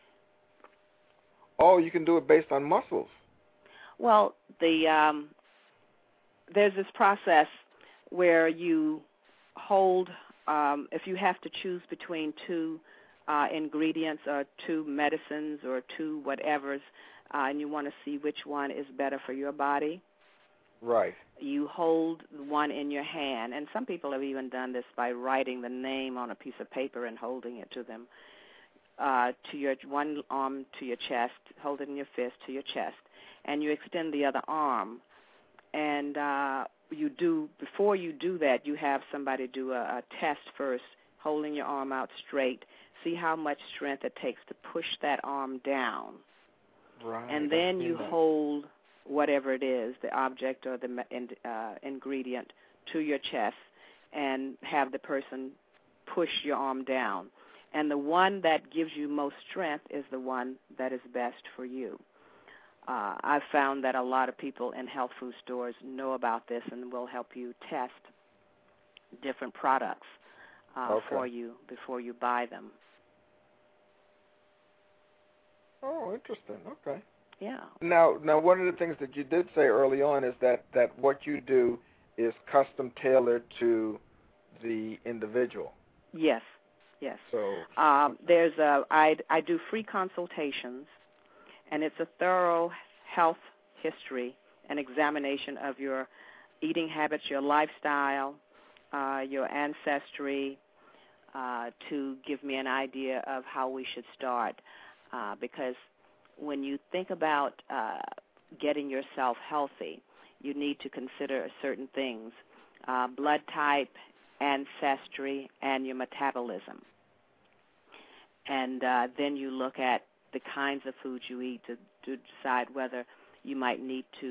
Oh, you can do it based on muscles. Well, the um, there's this process where you hold, um, if you have to choose between two uh, ingredients or two medicines or two whatevers, uh, and you want to see which one is better for your body. Right. You hold one in your hand, and some people have even done this by writing the name on a piece of paper and holding it to them, uh, to your one arm to your chest, hold it in your fist to your chest, and you extend the other arm. And uh, you do, before you do that, you have somebody do a, a test first, holding your arm out straight, see how much strength it takes to push that arm down. Right. And then you that. hold whatever it is, the object or the uh, ingredient, to your chest and have the person push your arm down. And the one that gives you most strength is the one that is best for you. Uh, I've found that a lot of people in health food stores know about this and will help you test different products uh, okay. for you before you buy them. Oh, interesting. Okay. Yeah. Now, now, one of the things that you did say early on is that, that what you do is custom tailored to the individual. Yes. Yes. So um, there's a I I do free consultations, and it's a thorough health history and examination of your eating habits, your lifestyle, uh, your ancestry, uh, to give me an idea of how we should start. Uh, because when you think about uh, getting yourself healthy, you need to consider certain things, uh, blood type, ancestry, and your metabolism. And uh, then you look at the kinds of foods you eat to, to decide whether you might need to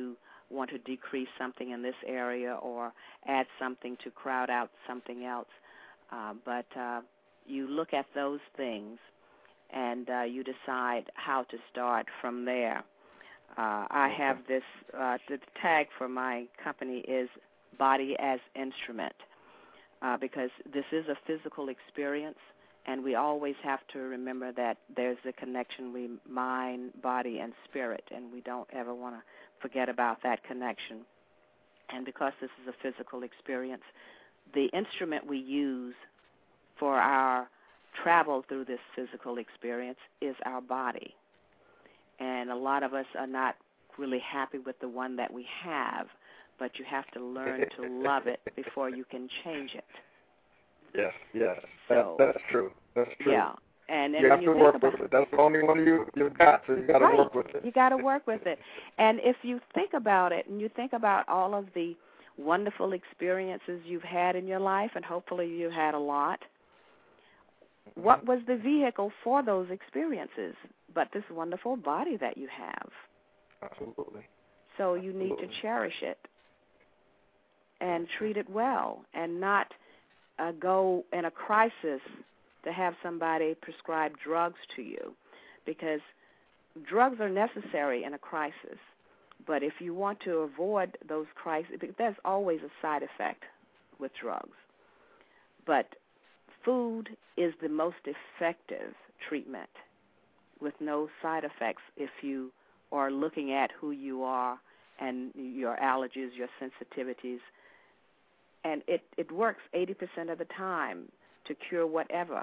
want to decrease something in this area or add something to crowd out something else. Uh, but uh, you look at those things and uh, you decide how to start from there. Uh, I have this, uh, the tag for my company is Body as Instrument, uh, because this is a physical experience, and we always have to remember that there's a connection between mind, body, and spirit, and we don't ever want to forget about that connection. And because this is a physical experience, the instrument we use for our travel through this physical experience is our body. And a lot of us are not really happy with the one that we have, but you have to learn to love it before you can change it. Yes, yes, so, that, that's true. That's true. Yeah, and, and you have you to work about, with it. That's the only one you you've got, so you got to right. work with it. You got to work with it. And if you think about it, and you think about all of the wonderful experiences you've had in your life, and hopefully you had a lot, mm-hmm. what was the vehicle for those experiences but this wonderful body that you have? Absolutely. So you Absolutely. need to cherish it and treat it well, and not uh, go in a crisis to have somebody prescribe drugs to you, because drugs are necessary in a crisis. But if you want to avoid those crises, there's always a side effect with drugs. But food is the most effective treatment with no side effects if you are looking at who you are and your allergies, your sensitivities. And it, it works eighty percent of the time to cure whatever.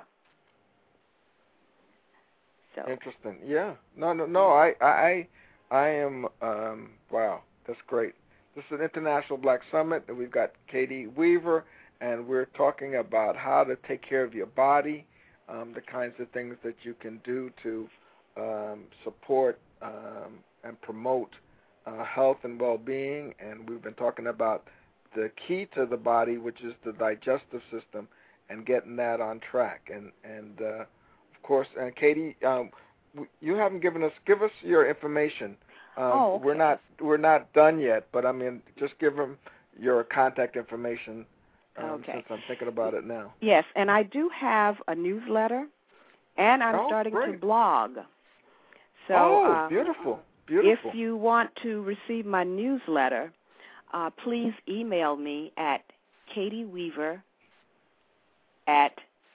So. Interesting. Yeah. No, no, no. I, I, I am. Um, wow, that's great. This is an International Black Summit, and we've got Katie Weaver, and we're talking about how to take care of your body, um, the kinds of things that you can do to um, support um, and promote uh, health and well-being. And we've been talking about the key to the body, which is the digestive system, and getting that on track. And and uh, of course, and Katie, um, you haven't given us give us your information. Um, oh, okay. We're not we're not done yet, but I mean, just give them your contact information. Um, okay. Since I'm thinking about it now. Yes, and I do have a newsletter, and I'm oh, starting great. to blog. So, oh, uh, beautiful, beautiful. If you want to receive my newsletter, uh, please email me at Katie Weaver at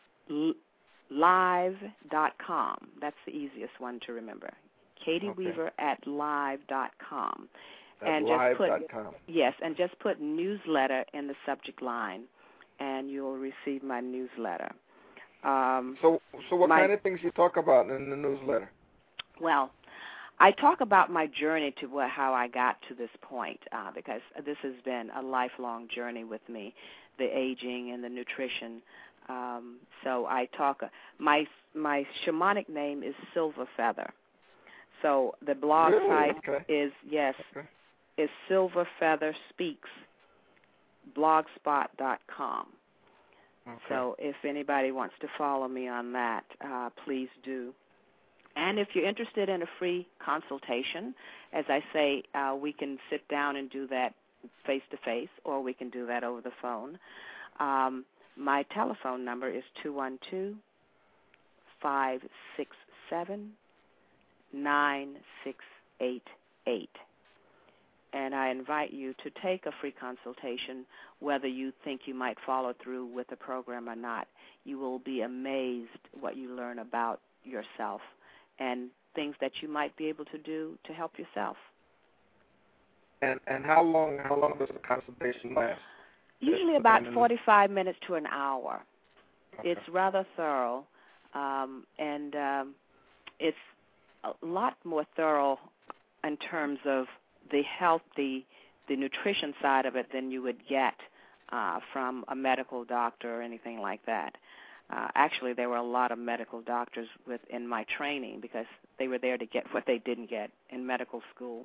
live dot com. That's the easiest one to remember. Katie okay. Weaver at live dot com. At and live just put dot com. Yes, and just put newsletter in the subject line, and you'll receive my newsletter. Um, so, so what my, kind of things you talk about in the newsletter? Well, I talk about my journey to what, how I got to this point, uh, because this has been a lifelong journey with me, the aging and the nutrition. Um, so I talk. My my shamanic name is Silver Feather. So the blog really? site okay. is yes, okay. is Silver Feather Speaks blogspot dot com. Okay. So if anybody wants to follow me on that, uh, please do. And if you're interested in a free consultation, as I say, uh, we can sit down and do that face-to-face, or we can do that over the phone. Um, my telephone number is two one two, five six seven, nine six eight eight. And I invite you to take a free consultation, whether you think you might follow through with the program or not. You will be amazed what you learn about yourself and things that you might be able to do to help yourself. And and how long how long does the consultation last? Usually about forty-five minutes to an hour. Okay. It's rather thorough, um, and um, it's a lot more thorough in terms of the health, the, the nutrition side of it than you would get uh, from a medical doctor or anything like that. Uh, actually, there were a lot of medical doctors within my training because they were there to get what they didn't get in medical school.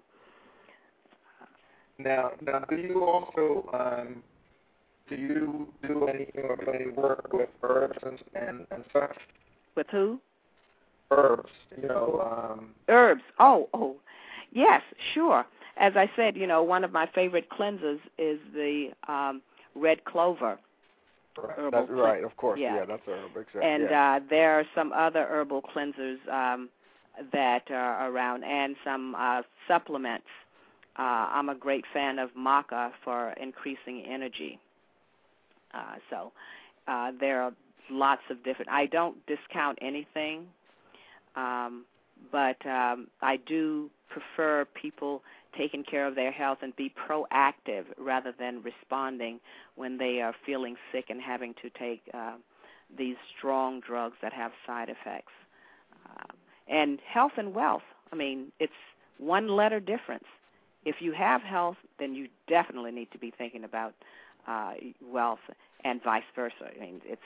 Now, now, do you also um, do you do anything or do any work with herbs and, and, and such? With who? Herbs, you know. Um, Herbs. Oh, oh, yes, sure. as I said, you know, one of my favorite cleansers is the um, red clover. Right, herbal that's clean- right, of course. yeah. Yeah, that's herbal. Exactly. And yeah. uh, there are some other herbal cleansers um, that are around, and some uh, supplements. Uh, I'm a great fan of maca for increasing energy. Uh, so uh, there are lots of different. I don't discount anything, um, but um, I do prefer people taking care of their health and be proactive rather than responding when they are feeling sick and having to take uh, these strong drugs that have side effects. Uh, and health and wealth, I mean, it's one letter difference. If you have health, then you definitely need to be thinking about uh, wealth, and vice versa. I mean, it's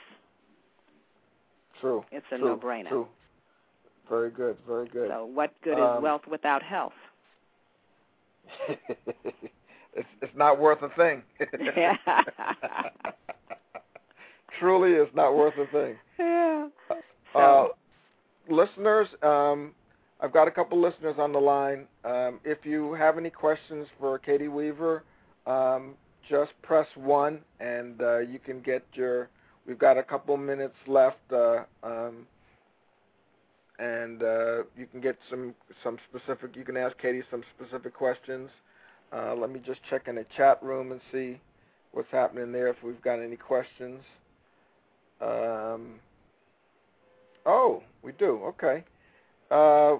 true. It's a true, no-brainer. True. Very good. Very good. So, what good um, is wealth without health? it's it's not worth a thing. Truly, it's not worth a thing. Yeah. So, uh, listeners, um, I've got a couple listeners on the line. Um, if you have any questions for Katie Weaver, um, just press one, and uh, you can get your. We've got a couple minutes left, uh, um, and uh, you can get some some specific. You can ask Katie some specific questions. Uh, let me just check in the chat room and see what's happening there. If we've got any questions. Um, oh, we do. Okay. Uh,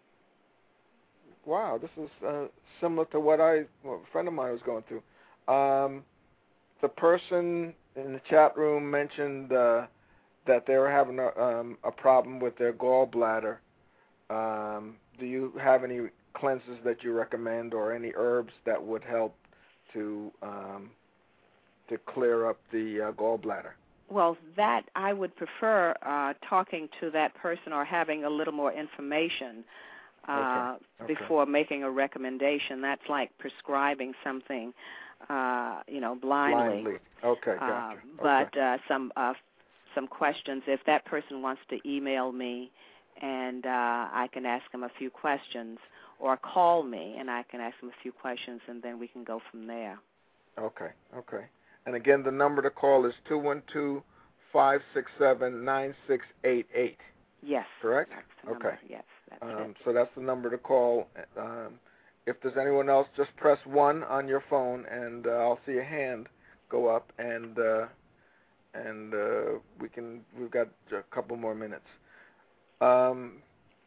wow, this is uh, similar to what I, well, a friend of mine was going through. Um, the person in the chat room mentioned uh, that they were having a, um, a problem with their gallbladder. Um, do you have any cleanses that you recommend, or any herbs that would help to um, to clear up the uh, gallbladder? Well, that I would prefer uh, talking to that person or having a little more information uh, okay. Okay. before making a recommendation. That's like prescribing something, uh, you know, blindly. Blindly. Okay, gotcha. Uh, but okay. uh, some uh, some questions. If that person wants to email me, and uh, I can ask them a few questions, or call me and I can ask them a few questions, and then we can go from there. Okay. Okay. And again, the number to call is two one two, five six seven, nine six eight eight. Yes. Correct? That's the number. Okay. Yes, that's um, it. So that's the number to call. Um, if there's anyone else, just press one on your phone, and uh, I'll see a hand go up, and uh, and uh, we can. We've got a couple more minutes. Um,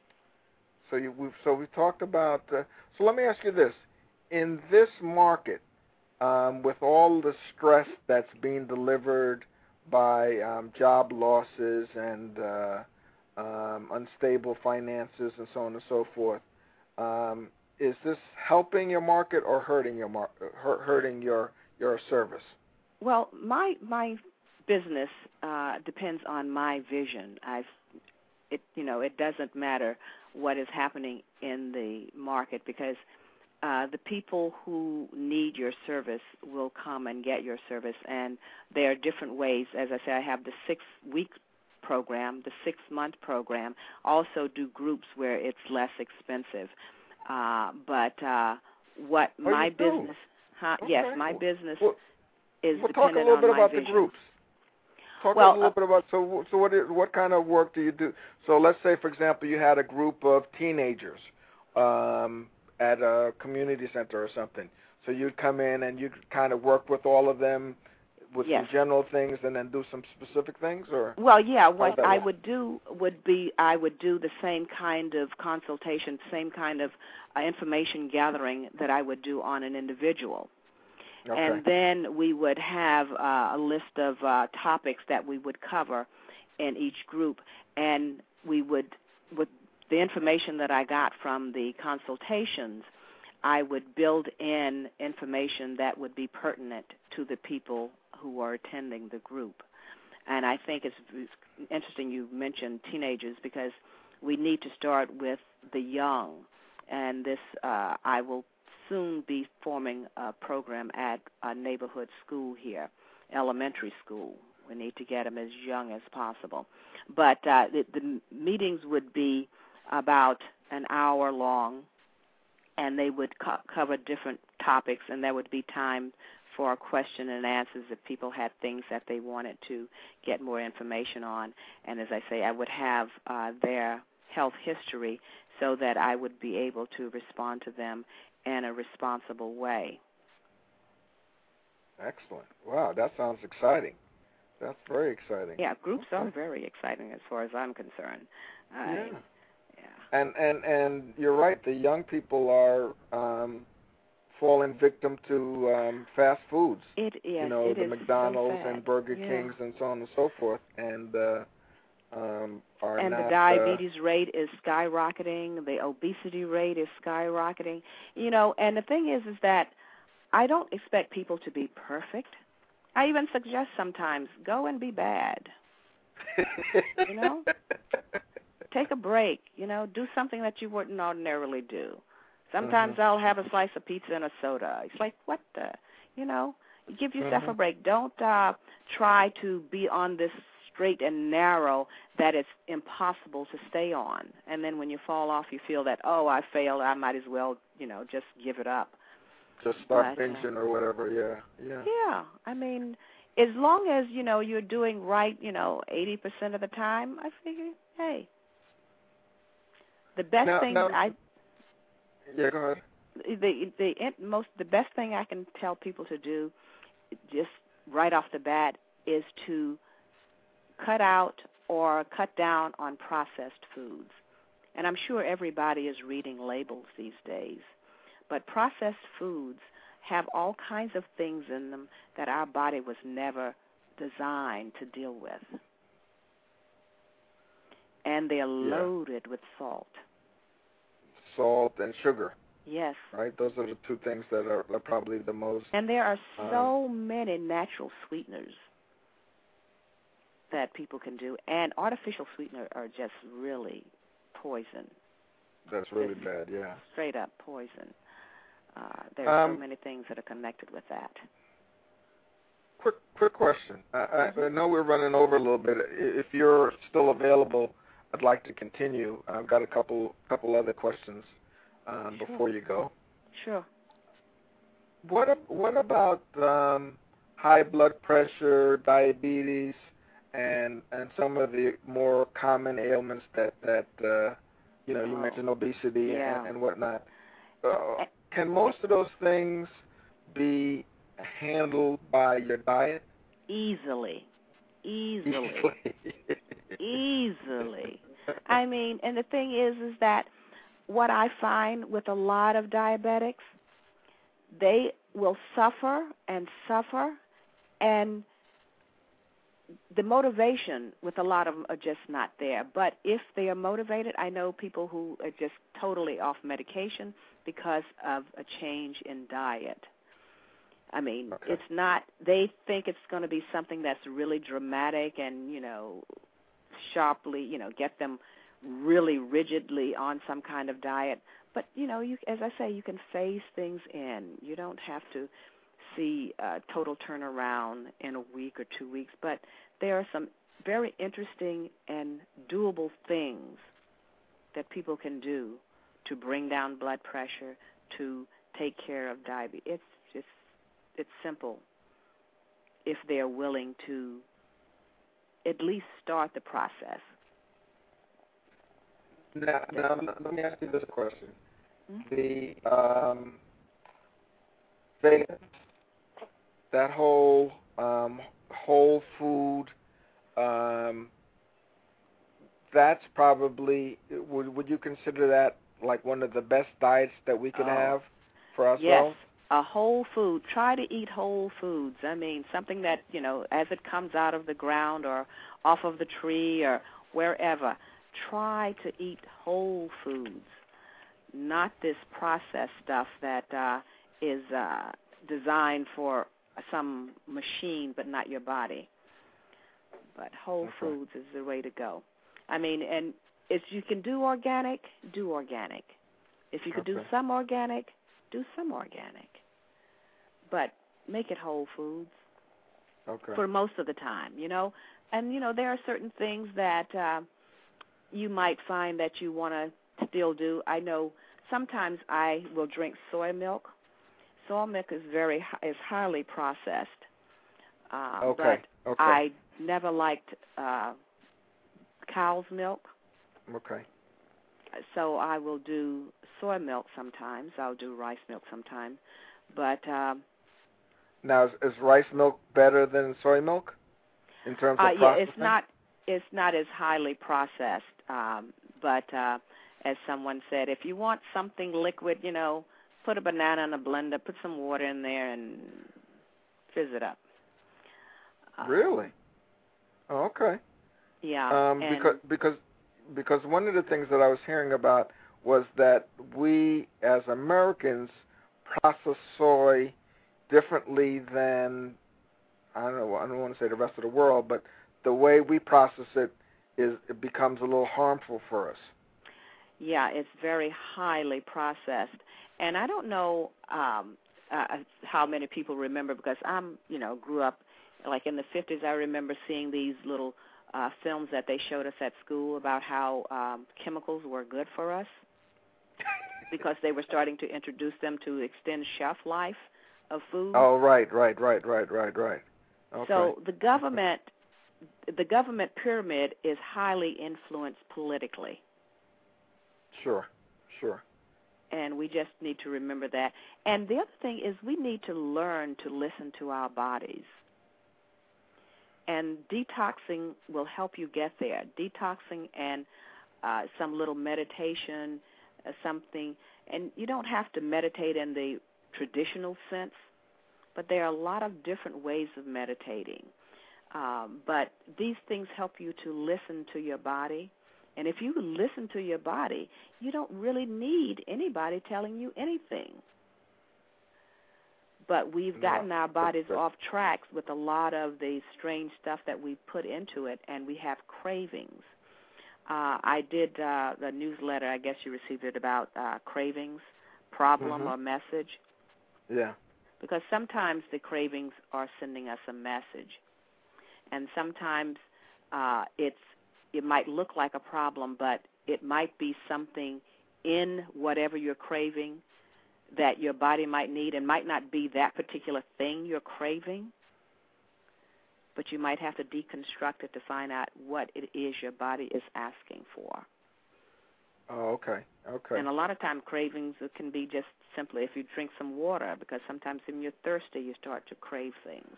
so you, we've so we've talked about. Uh, so let me ask you this: in this market, Um, with all the stress that's being delivered by um, job losses and uh, um, unstable finances and so on and so forth, um, is this helping your market or hurting your mar- hurting your your service? Well, my my business uh, depends on my vision. I've it you know it doesn't matter what is happening in the market, because Uh, the people who need your service will come and get your service, and there are different ways. As I say, I have the six-week program, the six-month program. Also do groups where it's less expensive. Uh, but uh, what oh, my you do? business, huh? Okay. Yes, my business well, is well, dependent talk a little on bit my about vision. the groups. Talk well, a little uh, bit about so so what is, what kind of work do you do? So let's say, for example, you had a group of teenagers. Um, at a community center or something. So you'd come in and you'd kind of work with all of them with yes. some general things and then do some specific things, or? Well, yeah, what I work? would do would be I would do the same kind of consultation, same kind of uh, information gathering that I would do on an individual. Okay. And then we would have uh, a list of uh, topics that we would cover in each group, and we would, with the information that I got from the consultations, I would build in information that would be pertinent to the people who are attending the group. And I think it's, it's interesting you mentioned teenagers, because we need to start with the young. And this, uh, I will soon be forming a program at a neighborhood school here, elementary school. We need to get them as young as possible. But uh, the, the meetings would be about an hour long, and they would co- cover different topics, and there would be time for question and answers if people had things that they wanted to get more information on. And as I say, I would have uh, their health history so that I would be able to respond to them in a responsible way. Excellent. Wow, that sounds exciting. That's very exciting. Yeah, groups Okay. are very exciting as far as I'm concerned. I, Yeah. yeah. And, and and you're right, the young people are um, falling victim to um, fast foods. It is. You know, it the is McDonald's so and Burger yeah. Kings and so on and so forth, and uh, um, are and not, the diabetes uh, rate is skyrocketing. The obesity rate is skyrocketing. You know, and the thing is, is that I don't expect people to be perfect. I even suggest sometimes go and be bad. You know, take a break. You know, do something that you wouldn't ordinarily do. Sometimes mm-hmm. I'll have a slice of pizza and a soda. It's like, what the, you know, give yourself mm-hmm. a break. Don't uh, try to be on this straight and narrow that it's impossible to stay on. And then when you fall off, you feel that, oh, I failed. I might as well, you know, just give it up. Just start but, binging uh, or whatever, yeah, yeah. Yeah, I mean, as long as, you know, you're doing right, you know, eighty percent of the time, I figure, hey, the best now, thing now, I... Yeah, go ahead. The, the, most, the best thing I can tell people to do, just right off the bat, is to cut out or cut down on processed foods. And I'm sure everybody is reading labels these days. But processed foods have all kinds of things in them that our body was never designed to deal with. And they're yeah. loaded with salt. Salt and sugar. Yes. Right? Those are the two things that are, are probably the most... And there are so um, many natural sweeteners that people can do. And artificial sweeteners are just really poison. That's really it's bad, yeah. Straight up poison. Uh, there are um, so many things that are connected with that. Quick quick question. I, I know we're running over a little bit. If you're still available, I'd like to continue. I've got a couple couple other questions um, Sure. before you go. Sure. What what about um, high blood pressure, diabetes, and and some of the more common ailments that that uh, you know you Oh, mentioned obesity yeah. and, and whatnot? Uh, can most of those things be handled by your diet? Easily. Easily. Easily. I mean, and the thing is, is that what I find with a lot of diabetics, they will suffer and suffer, and the motivation with a lot of them are just not there. But if they are motivated, I know people who are just totally off medication because of a change in diet. I mean, okay. it's not, they think it's going to be something that's really dramatic and, you know, sharply, you know, get them really rigidly on some kind of diet. But, you know, you, as I say, you can phase things in. You don't have to see a total turnaround in a week or two weeks. But there are some very interesting and doable things that people can do to bring down blood pressure, to take care of diabetes. It's just, it's simple if they're willing to at least start the process. Now, now let me ask you this question. Mm-hmm. The um, vegans, that whole um, whole food, um, that's probably, would, would you consider that like one of the best diets that we can Oh, have for ourselves? Yes, a whole food. Try to eat whole foods. I mean, something that, you know, as it comes out of the ground or off of the tree or wherever, try to eat whole foods, not this processed stuff that uh, is uh, designed for some machine but not your body. But whole okay. foods is the way to go. I mean, and if you can do organic, do organic. If you could okay. do some organic, do some organic. But make it whole foods okay. for most of the time, you know. And, you know, there are certain things that uh, you might find that you want to still do. I know sometimes I will drink soy milk. Soy milk is very is highly processed. Uh, okay. But okay. I never liked uh, cow's milk. Okay. So I will do soy milk sometimes. I'll do rice milk sometimes. But um, now, is, is rice milk better than soy milk in terms of uh, yeah, processing? it's not it's not as highly processed. Um, but uh, as someone said, if you want something liquid, you know, put a banana in a blender, put some water in there, and fizz it up. Um, Really? Oh, okay. Yeah. Um, and because because because one of the things that I was hearing about was that we as Americans process soy differently than I don't know I don't want to say the rest of the world, but the way we process it is it becomes a little harmful for us. Yeah, it's very highly processed, and I don't know um, uh, how many people remember because I'm you know grew up like in the fifties. I remember seeing these little uh, films that they showed us at school about how um, chemicals were good for us because they were starting to introduce them to extend shelf life of food. Oh, right, right, right, right, right, right. Okay. So the government, the government pyramid is highly influenced politically. Sure, sure. And we just need to remember that. And the other thing is we need to learn to listen to our bodies. And detoxing will help you get there. Detoxing and uh, some little meditation, uh, something. And you don't have to meditate in the traditional sense, but there are a lot of different ways of meditating. Um, but these things help you to listen to your body. And if you listen to your body, you don't really need anybody telling you anything. But we've gotten our bodies off track with a lot of the strange stuff that we put into it, and we have cravings. Uh, I did uh, the newsletter, I guess you received it, about uh, cravings, problem mm-hmm. or message. Yeah. Because sometimes the cravings are sending us a message. And sometimes uh, it's it might look like a problem, but it might be something in whatever you're craving that your body might need, and might not be that particular thing you're craving, but you might have to deconstruct it to find out what it is your body is asking for. Oh, okay, okay. And a lot of time cravings can be just simply if you drink some water, because sometimes when you're thirsty, you start to crave things.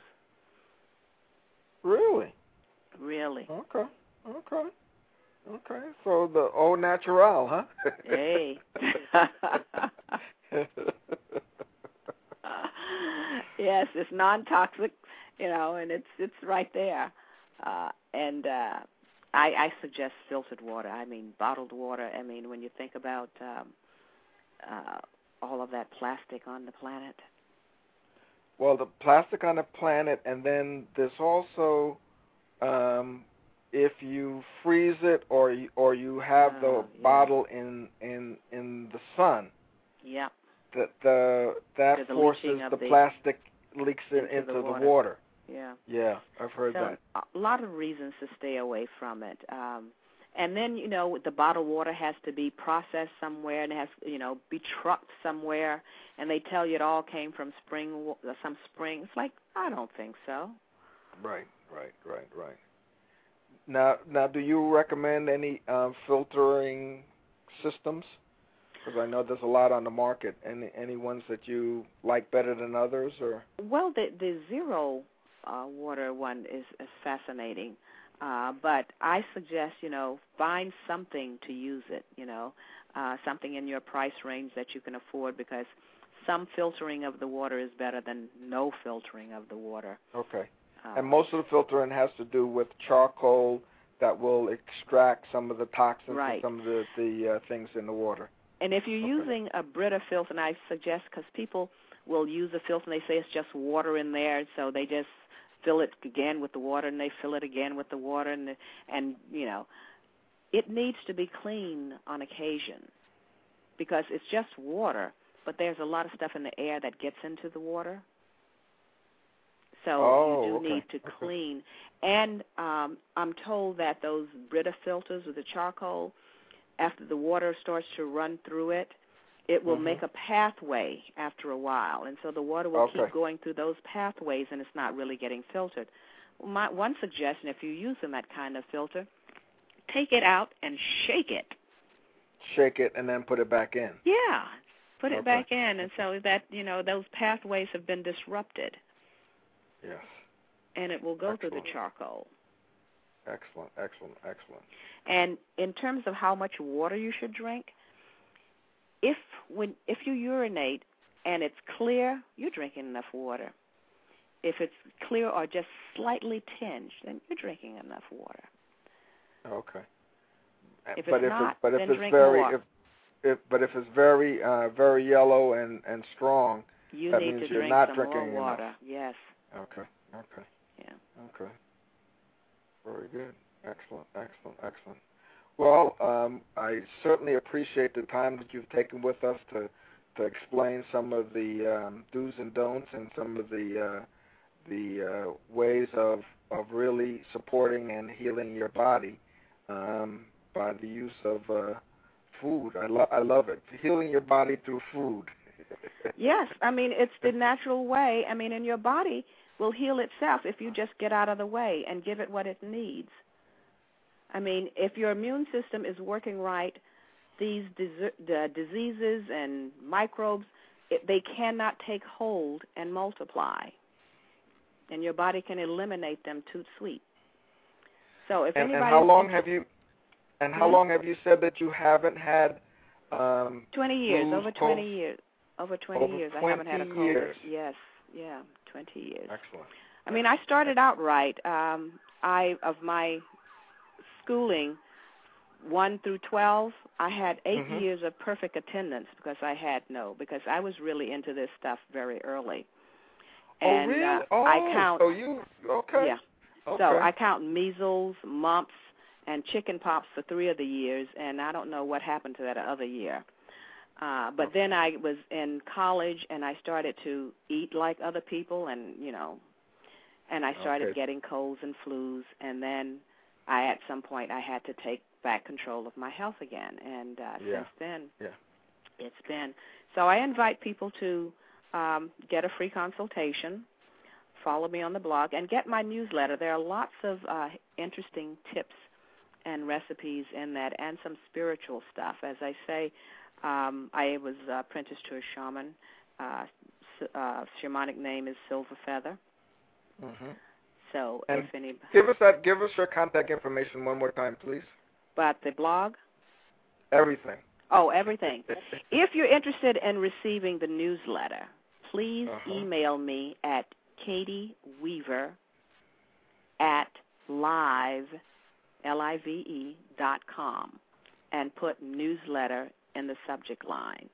Really? Really. Okay, okay, okay. So the au naturel, huh? Hey. Yes, it's non-toxic, you know, and it's it's right there. Uh, and uh, I, I suggest filtered water. I mean, bottled water. I mean, when you think about um, uh, all of that plastic on the planet. Well, the plastic on the planet, and then there's also um, if you freeze it or you, or you have oh, the yeah. bottle in, in in the sun. Yeah. The, the that the forces the, the plastic leaks in, into, into the, the water. water. Yeah. Yeah, I've heard so that. A lot of reasons to stay away from it. Um, and then, you know, the bottled water has to be processed somewhere and it has, you know, be trucked somewhere. And they tell you it all came from spring, some spring. It's like, I don't think so. Right, right, right, right. Now, now, do you recommend any uh, filtering systems? Because I know there's a lot on the market. Any any ones that you like better than others, or? Well, the the zero uh, water one is, is fascinating, uh, but I suggest you know find something to use it. You know, uh, something in your price range that you can afford, because some filtering of the water is better than no filtering of the water. Okay. Uh, and most of the filtering has to do with charcoal that will extract some of the toxins right. and some of the the uh, things in the water. And if you're okay. using a Brita filter, and I suggest, because people will use a filter and they say it's just water in there, so they just fill it again with the water and they fill it again with the water, and, and you know, it needs to be clean on occasion because it's just water, but there's a lot of stuff in the air that gets into the water. So oh, you do okay. need to okay. clean. And um, I'm told that those Brita filters with the charcoal, after the water starts to run through it, it will mm-hmm. make a pathway after a while, and so the water will okay. keep going through those pathways, and it's not really getting filtered. My, one suggestion, if you're using that kind of filter, take it out and shake it. Shake it and then put it back in. Yeah, put it okay. back in, and so that, you know, those pathways have been disrupted. Yes. And it will go Excellent. through the charcoal. Excellent, excellent, excellent. And in terms of how much water you should drink, if when if you urinate and it's clear, you're drinking enough water. If it's clear or just slightly tinged, then you're drinking enough water. Okay. If but it's if not, it, but then if it's drink very more. if if but if it's very uh, very yellow and, and strong, you that need means to you're drink not some drinking more water. enough. Yes. Okay. Okay. Yeah. Okay. Very good. Excellent. Excellent. Excellent. Well, um, I certainly appreciate the time that you've taken with us to to explain some of the um, do's and don'ts and some of the uh, the uh, ways of of really supporting and healing your body um, by the use of uh, food. I love I love it. Healing your body through food. Yes, I mean, it's the natural way. I mean, and your body will heal itself if you just get out of the way and give it what it needs. I mean, if your immune system is working right, these dis- the diseases and microbes, it, they cannot take hold and multiply. And your body can eliminate them too sweet. So if and, anybody... And how long have you, and how hmm? long have you said that you haven't had um, twenty years, flu, over cold? twenty years. Over twenty Over years. twenty I haven't had a cold. years. Yes, yeah, twenty years. Excellent. I mean, I started out right. Um, I of my schooling, one through twelve, I had eight mm-hmm. years of perfect attendance because I had no, because I was really into this stuff very early. And oh, really? uh, oh, I count. So you okay? Yeah. Okay. So I count measles, mumps, and chicken pox for three of the years, and I don't know what happened to that other year. Uh, but okay. then I was in college, and I started to eat like other people, and, you know, and I started okay. getting colds and flus, and then I, at some point, I had to take back control of my health again, and uh, yeah. since then, yeah. it's been. So I invite people to um, get a free consultation, follow me on the blog, and get my newsletter. There are lots of uh, interesting tips and recipes in that, and some spiritual stuff. As I say, um, I was uh, apprenticed to a shaman. Uh, uh, shamanic name is Silver Feather. Mm-hmm. So and if any, give us that, give us your contact information one more time, please. But the blog? Everything. Oh, everything. If you're interested in receiving the newsletter, please uh-huh. email me at Katie Weaver at live, L I V E, dot com, and put newsletter in the subject line.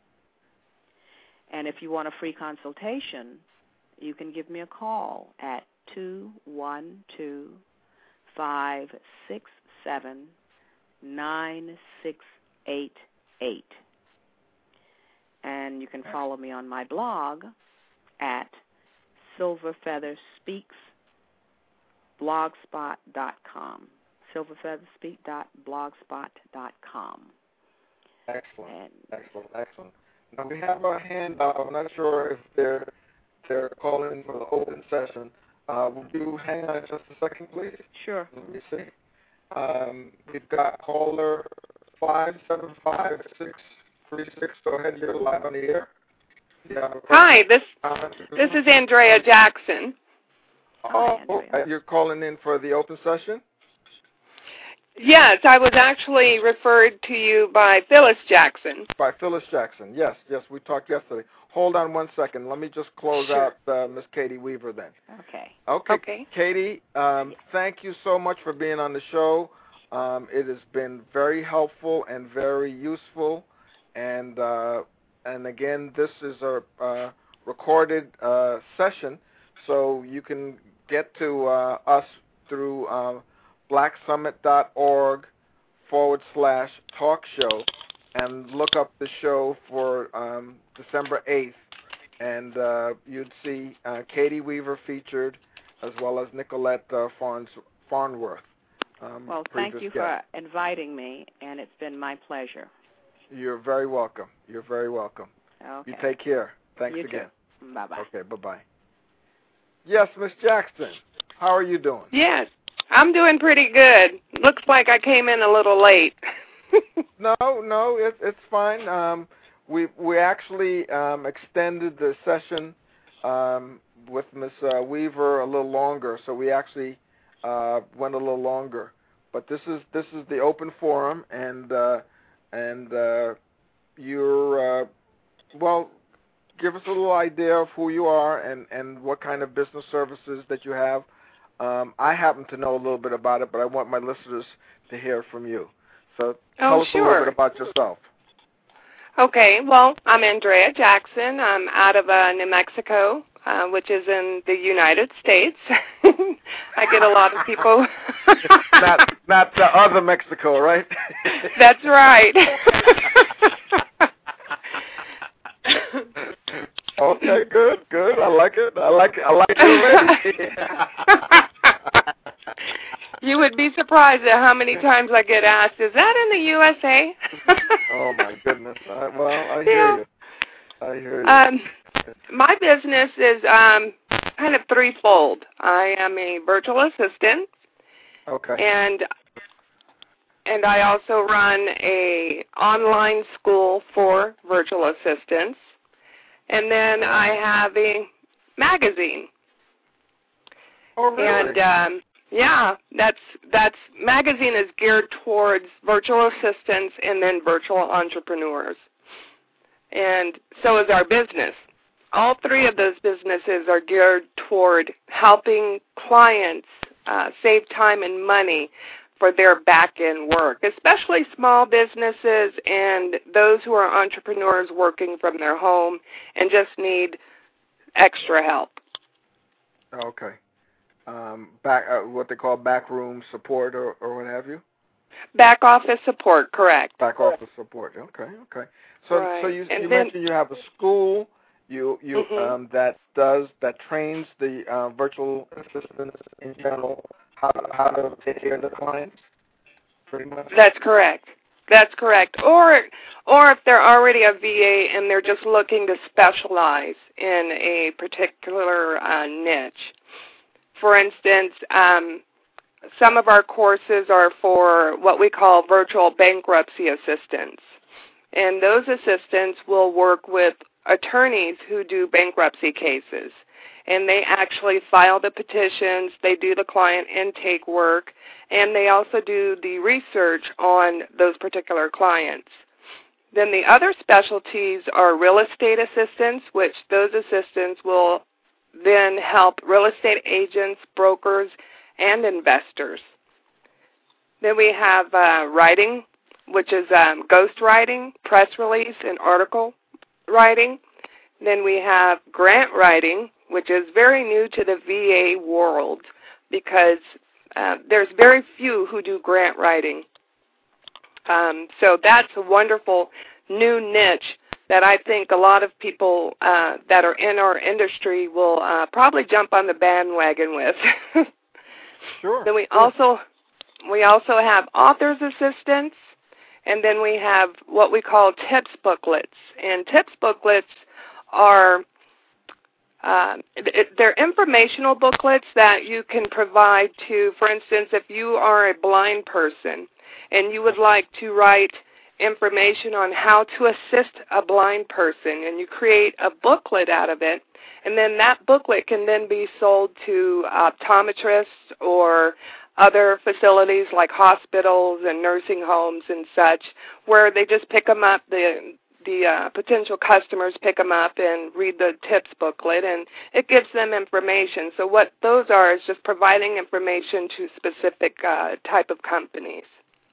And if you want a free consultation, you can give me a call at two one two, five six seven, nine six eight eight. And you can follow me on my blog at silver feather speaks blogspot dot com. silver feather speak dot blogspot dot com. Excellent. And excellent. Excellent. Now we have our hand up. I'm not sure if they're they're calling for the open session. Uh, would you hang on just a second, please? Sure. Let me see. Um, we've got caller five seven five six three six. Go ahead, you're live on the air. Hi, this this is Andrea Jackson. Oh, Hi, Andrea. you're calling in for the open session? Yes, I was actually referred to you by Phyllis Jackson. By Phyllis Jackson. Yes, yes, we talked yesterday. Hold on one second. Let me just close Sure. out uh, Miss Katie Weaver then. Okay. Okay. Okay. Katie, um, thank you so much for being on the show. Um, it has been very helpful and very useful. And uh, and again, this is a uh, recorded uh, session, so you can get to uh, us through uh, blacksummit.org forward slash talk show and look up the show for um, December eighth. And uh, you'd see uh, Katie Weaver featured, as well as Nicolette uh, Farns, Farnworth. Um, Well, thank previous you guest. for inviting me, and it's been my pleasure. You're very welcome. You're very welcome. Okay. You take care. Thanks you again. Too. Bye-bye. Okay, bye-bye. Yes, Miss Jackson, how are you doing? Yes, I'm doing pretty good. Looks like I came in a little late. no, no, it, it's fine. Um, we we actually um, extended the session um, with Miss Uh, Weaver a little longer, so we actually uh, went a little longer. But this is this is the open forum, and uh, and uh, you're uh, well. Give us a little idea of who you are and, and what kind of business services that you have. Um, I happen to know a little bit about it, but I want my listeners to hear from you. So tell oh, us sure. a little bit about yourself. Okay, well, I'm Andrea Jackson. I'm out of uh, New Mexico, uh, which is in the United States. I get a lot of people. not, not the other Mexico, right? That's right. Okay, good, good. I like it. I like it. I like it already. You would be surprised at how many times I get asked, is that in the U S A? Oh, my goodness. I, well, I yeah. hear you. I hear you. Um, my business is um, kind of threefold. I am a virtual assistant. Okay. And and I also run a online school for virtual assistants. And then I have a magazine. Oh, really? And um, yeah, that's that's magazine is geared towards virtual assistants and then virtual entrepreneurs. And so is our business. All three of those businesses are geared toward helping clients uh, save time and money for their back-end work, especially small businesses and those who are entrepreneurs working from their home and just need extra help. Okay. Um, back, uh, what they call backroom support or, or what have you? Back office support, correct. Back office support. Okay, okay. So, right. so you, you then, mentioned you have a school you you mm-hmm. um, that does that trains the uh, virtual assistants in general how how to take care of the clients. Pretty much. That's correct. That's correct. Or or if they're already a V A and they're just looking to specialize in a particular uh, niche. For instance, um, some of our courses are for what we call virtual bankruptcy assistants. And those assistants will work with attorneys who do bankruptcy cases. And they actually file the petitions, they do the client intake work, and they also do the research on those particular clients. Then the other specialties are real estate assistants, which those assistants will then help real estate agents, brokers, and investors. Then we have uh, writing, which is um, ghost writing, press release, and article writing. Then we have grant writing, which is very new to the V A world because uh, there's very few who do grant writing. Um, so that's a wonderful new niche that I think a lot of people uh, that are in our industry will uh, probably jump on the bandwagon with. Sure. Then we sure. also we also have author's assistants, and then we have what we call tips booklets. And tips booklets are uh, they're informational booklets that you can provide to, for instance, if you are a blind person and you would like to write information on how to assist a blind person, and you create a booklet out of it, and then that booklet can then be sold to optometrists or other facilities like hospitals and nursing homes and such, where they just pick them up, the the uh, potential customers pick them up and read the tips booklet, and it gives them information. So what those are is just providing information to specific uh, type of companies.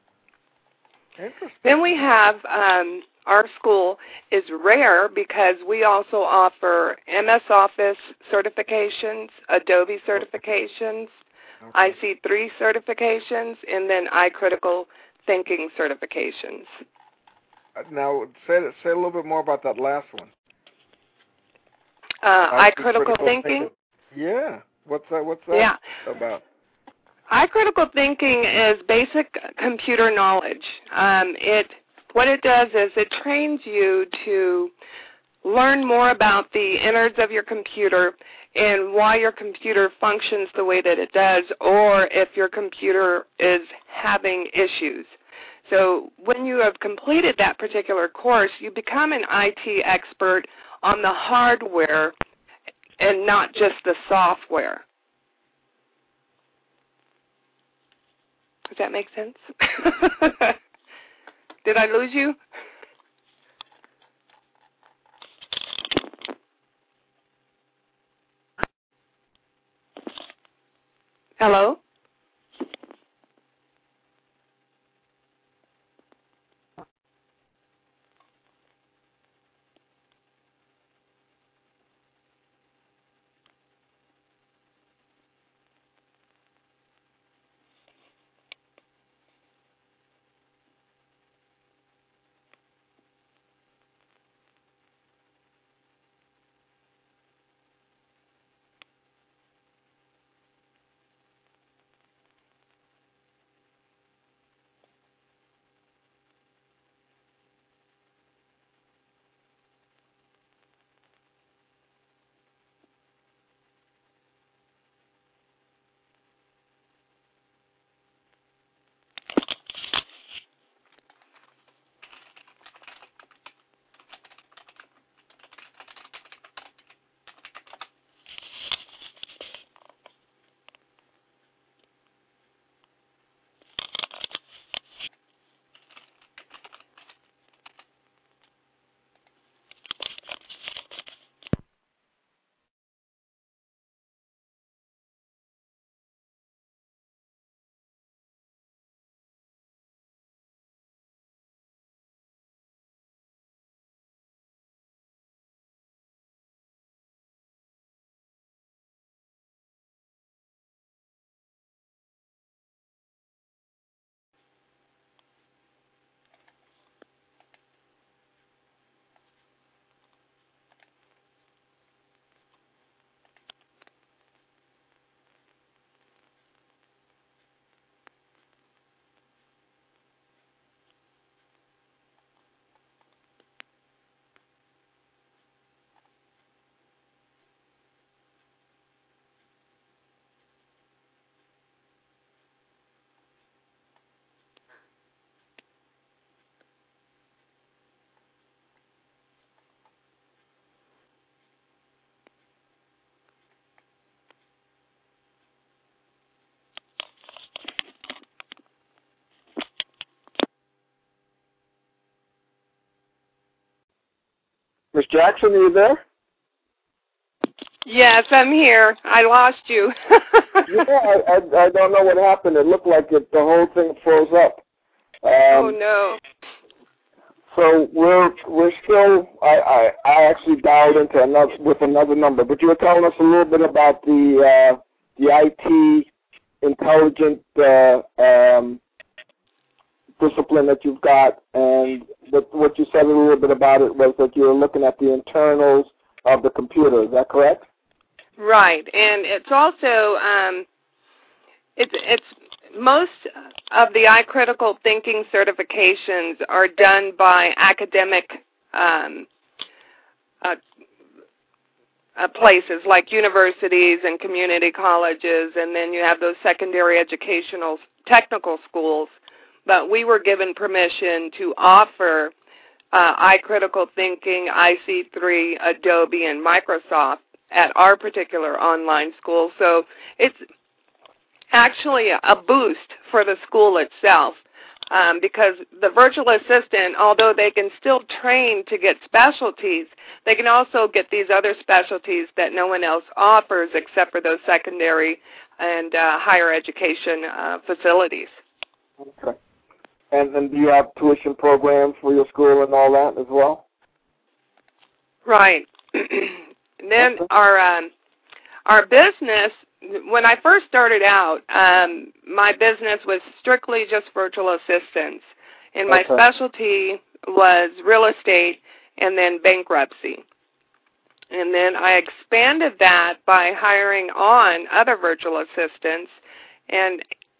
Then we have um, our school is rare because we also offer M S Office certifications, Adobe certifications, okay. I C three certifications, and then iCritical Thinking certifications. Now, say say a little bit more about that last one. Uh, iCritical Thinking? thinking. Yeah. What's that? What's that yeah. about? iCritical Thinking is basic computer knowledge. Um, it what it does is it trains you to learn more about the innards of your computer and why your computer functions the way that it does, or if your computer is having issues. So when you have completed that particular course, you become an I T expert on the hardware and not just the software. Does that make sense? Did I lose you? Hello? Miz Jackson, are you there? Yes, I'm here. I lost you. Yeah, I, I I don't know what happened. It looked like it, the whole thing froze up. Um, oh no. So we're we're still. I, I I actually dialed into another with another number, but you were telling us a little bit about the uh, the I T intelligent uh, um, discipline that you've got, and the, what you said a little bit about it was that you were looking at the internals of the computer. Is that correct? Right, and it's also um, it's it's most of the iCritical thinking certifications are done by academic um, uh, uh, places like universities and community colleges, and then you have those secondary educational technical schools. But we were given permission to offer uh, iCritical thinking, I C three, Adobe, and Microsoft at our particular online school. So it's actually a boost for the school itself um, because the virtual assistant, although they can still train to get specialties, they can also get these other specialties that no one else offers except for those secondary and uh, higher education uh, facilities. Okay. And, and do you have tuition programs for your school and all that as well? Right. And then okay. our um, our business, when I first started out, um, my business was strictly just virtual assistants, and my okay. specialty was real estate and then bankruptcy. And then I expanded that by hiring on other virtual assistants, and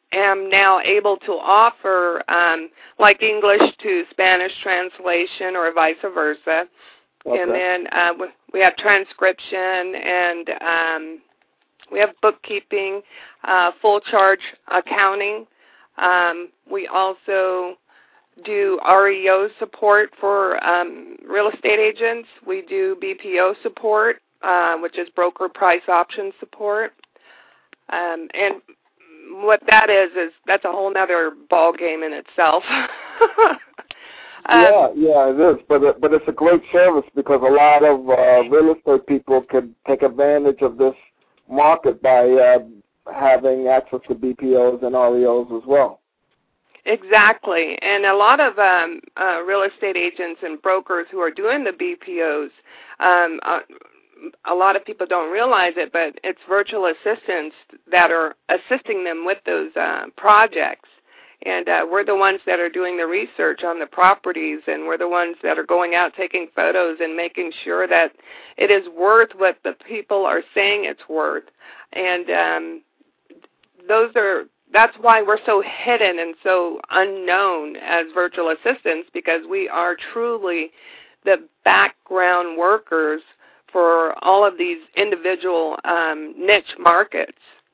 am now able to offer, um, like English to Spanish translation or vice versa. Okay. And then uh, we have transcription, and um, we have bookkeeping, uh, full charge accounting. Um, we also do R E O support for um, real estate agents. We do B P O support, uh, which is broker price option support. Um, and what that is, is that's a whole other ball game in itself. um, yeah, yeah, it is. But it, but it's a great service because a lot of uh, real estate people could take advantage of this market by uh, having access to B P Os and R E Os as well. Exactly. And a lot of um, uh, real estate agents and brokers who are doing the B P Os, um, uh, a lot of people don't realize it, but it's virtual assistants that are assisting them with those uh, projects. And uh, we're the ones that are doing the research on the properties, and we're the ones that are going out taking photos and making sure that it is worth what the people are saying it's worth. And um, those are that's why we're so hidden and so unknown as virtual assistants, because we are truly the background workers for all of these individual um, niche markets.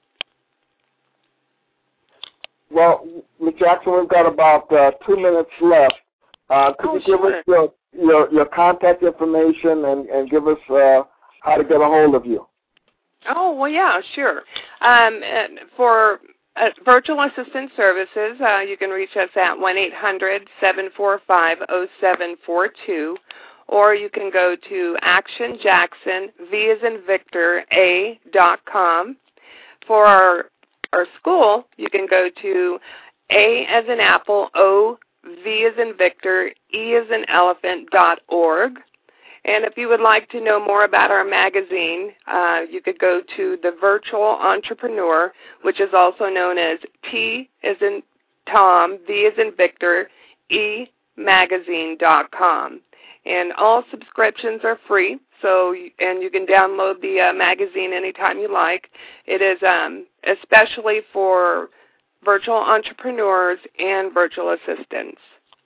Well, Miz Jackson, we've got about uh, two minutes left. Uh, could oh, you give sure. us your, your your contact information and, and give us uh, how to get a hold of you? Oh, well, yeah, sure. Um, for uh, virtual assistant services, uh, you can reach us at one eight hundred, seven four five, zero seven four two, or you can go to Action Jackson, V as in Victor, A dot com. For our, our school, you can go to A as in Apple, O, V as in Victor, E as in Elephant dot org. And if you would like to know more about our magazine, uh, you could go to The Virtual Entrepreneur, which is also known as T as in Tom, V as in Victor, E magazine dot com. And all subscriptions are free, so and you can download the uh, magazine anytime you like. It is um, especially for virtual entrepreneurs and virtual assistants.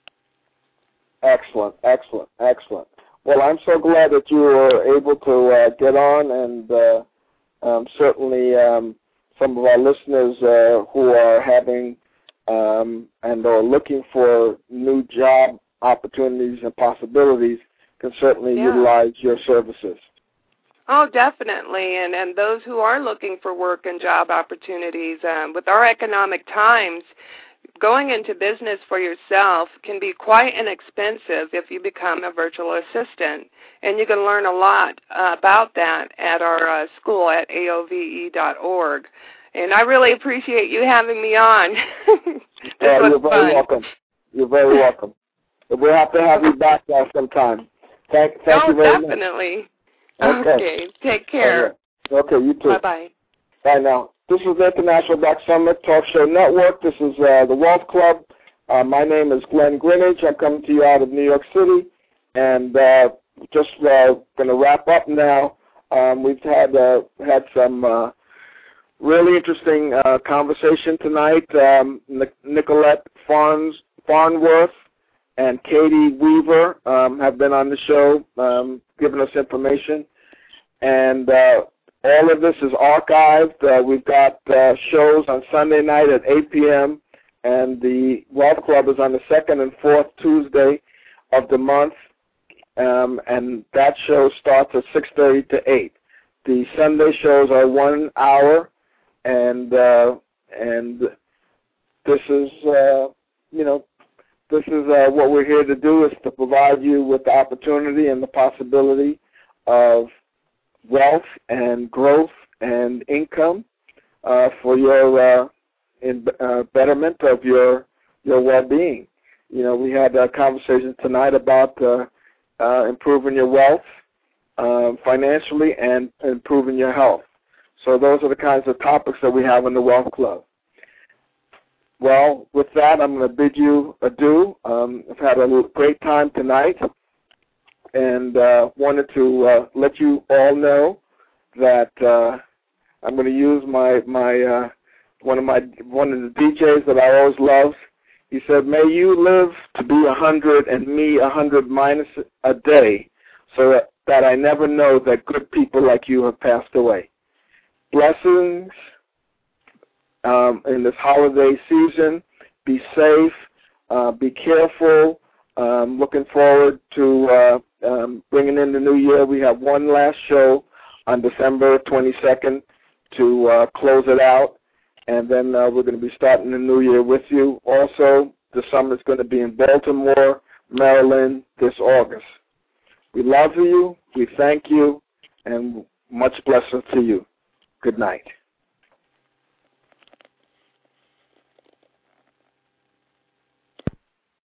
Excellent, excellent, excellent. Well, I'm so glad that you were able to uh, get on, and uh, um, certainly um, some of our listeners uh, who are having um, and are looking for new job opportunities and possibilities can certainly yeah. utilize your services. Oh, definitely, and and those who are looking for work and job opportunities, um, with our economic times, going into business for yourself can be quite inexpensive if you become a virtual assistant, and you can learn a lot uh, about that at our uh, school at A O V E dot org. And I really appreciate you having me on. this uh, was you're very fun. welcome. You're very welcome. We'll have to have you back uh, sometime. Thank, thank oh, you very definitely. much. Okay. okay. Take care. Right. Okay, you too. Bye-bye. Bye now. This is the International Black Summit Talk Show Network. This is uh, the Wealth Club. Uh, my name is Glenn Greenidge. I'm coming to you out of New York City. And uh, just uh, going to wrap up now. Um, we've had uh, had some uh, really interesting uh, conversation tonight. Um, Nic- Nicolette Farns, Farnworth and Katie Weaver um, have been on the show, um, giving us information. And uh, all of this is archived. Uh, we've got uh, shows on Sunday night at eight p.m., and the Wealth Club is on the second and fourth Tuesday of the month, um, and that show starts at six thirty to eight. The Sunday shows are one hour, and uh, and this is, uh, you know, this is uh, what we're here to do, is to provide you with the opportunity and the possibility of wealth and growth and income uh, for your uh, in, uh, betterment of your your well-being. You know, we had a conversation tonight about uh, uh, improving your wealth uh, financially and improving your health. So those are the kinds of topics that we have in the Wealth Club. Well, with that, I'm going to bid you adieu. Um, I've had a great time tonight, and uh, wanted to uh, let you all know that uh, I'm going to use my my uh, one of my one of the D Js that I always love. He said, "May you live to be a hundred and me a hundred minus a day, so that, that I never know that good people like you have passed away." Blessings um, in this holiday season. Be safe. Uh, be careful. Um, looking forward to uh, um, bringing in the new year. We have one last show on December twenty-second to uh, close it out, and then uh, we're going to be starting the new year with you. Also, the summer is going to be in Baltimore, Maryland this August. We love you. We thank you, and much blessings to you. Good night.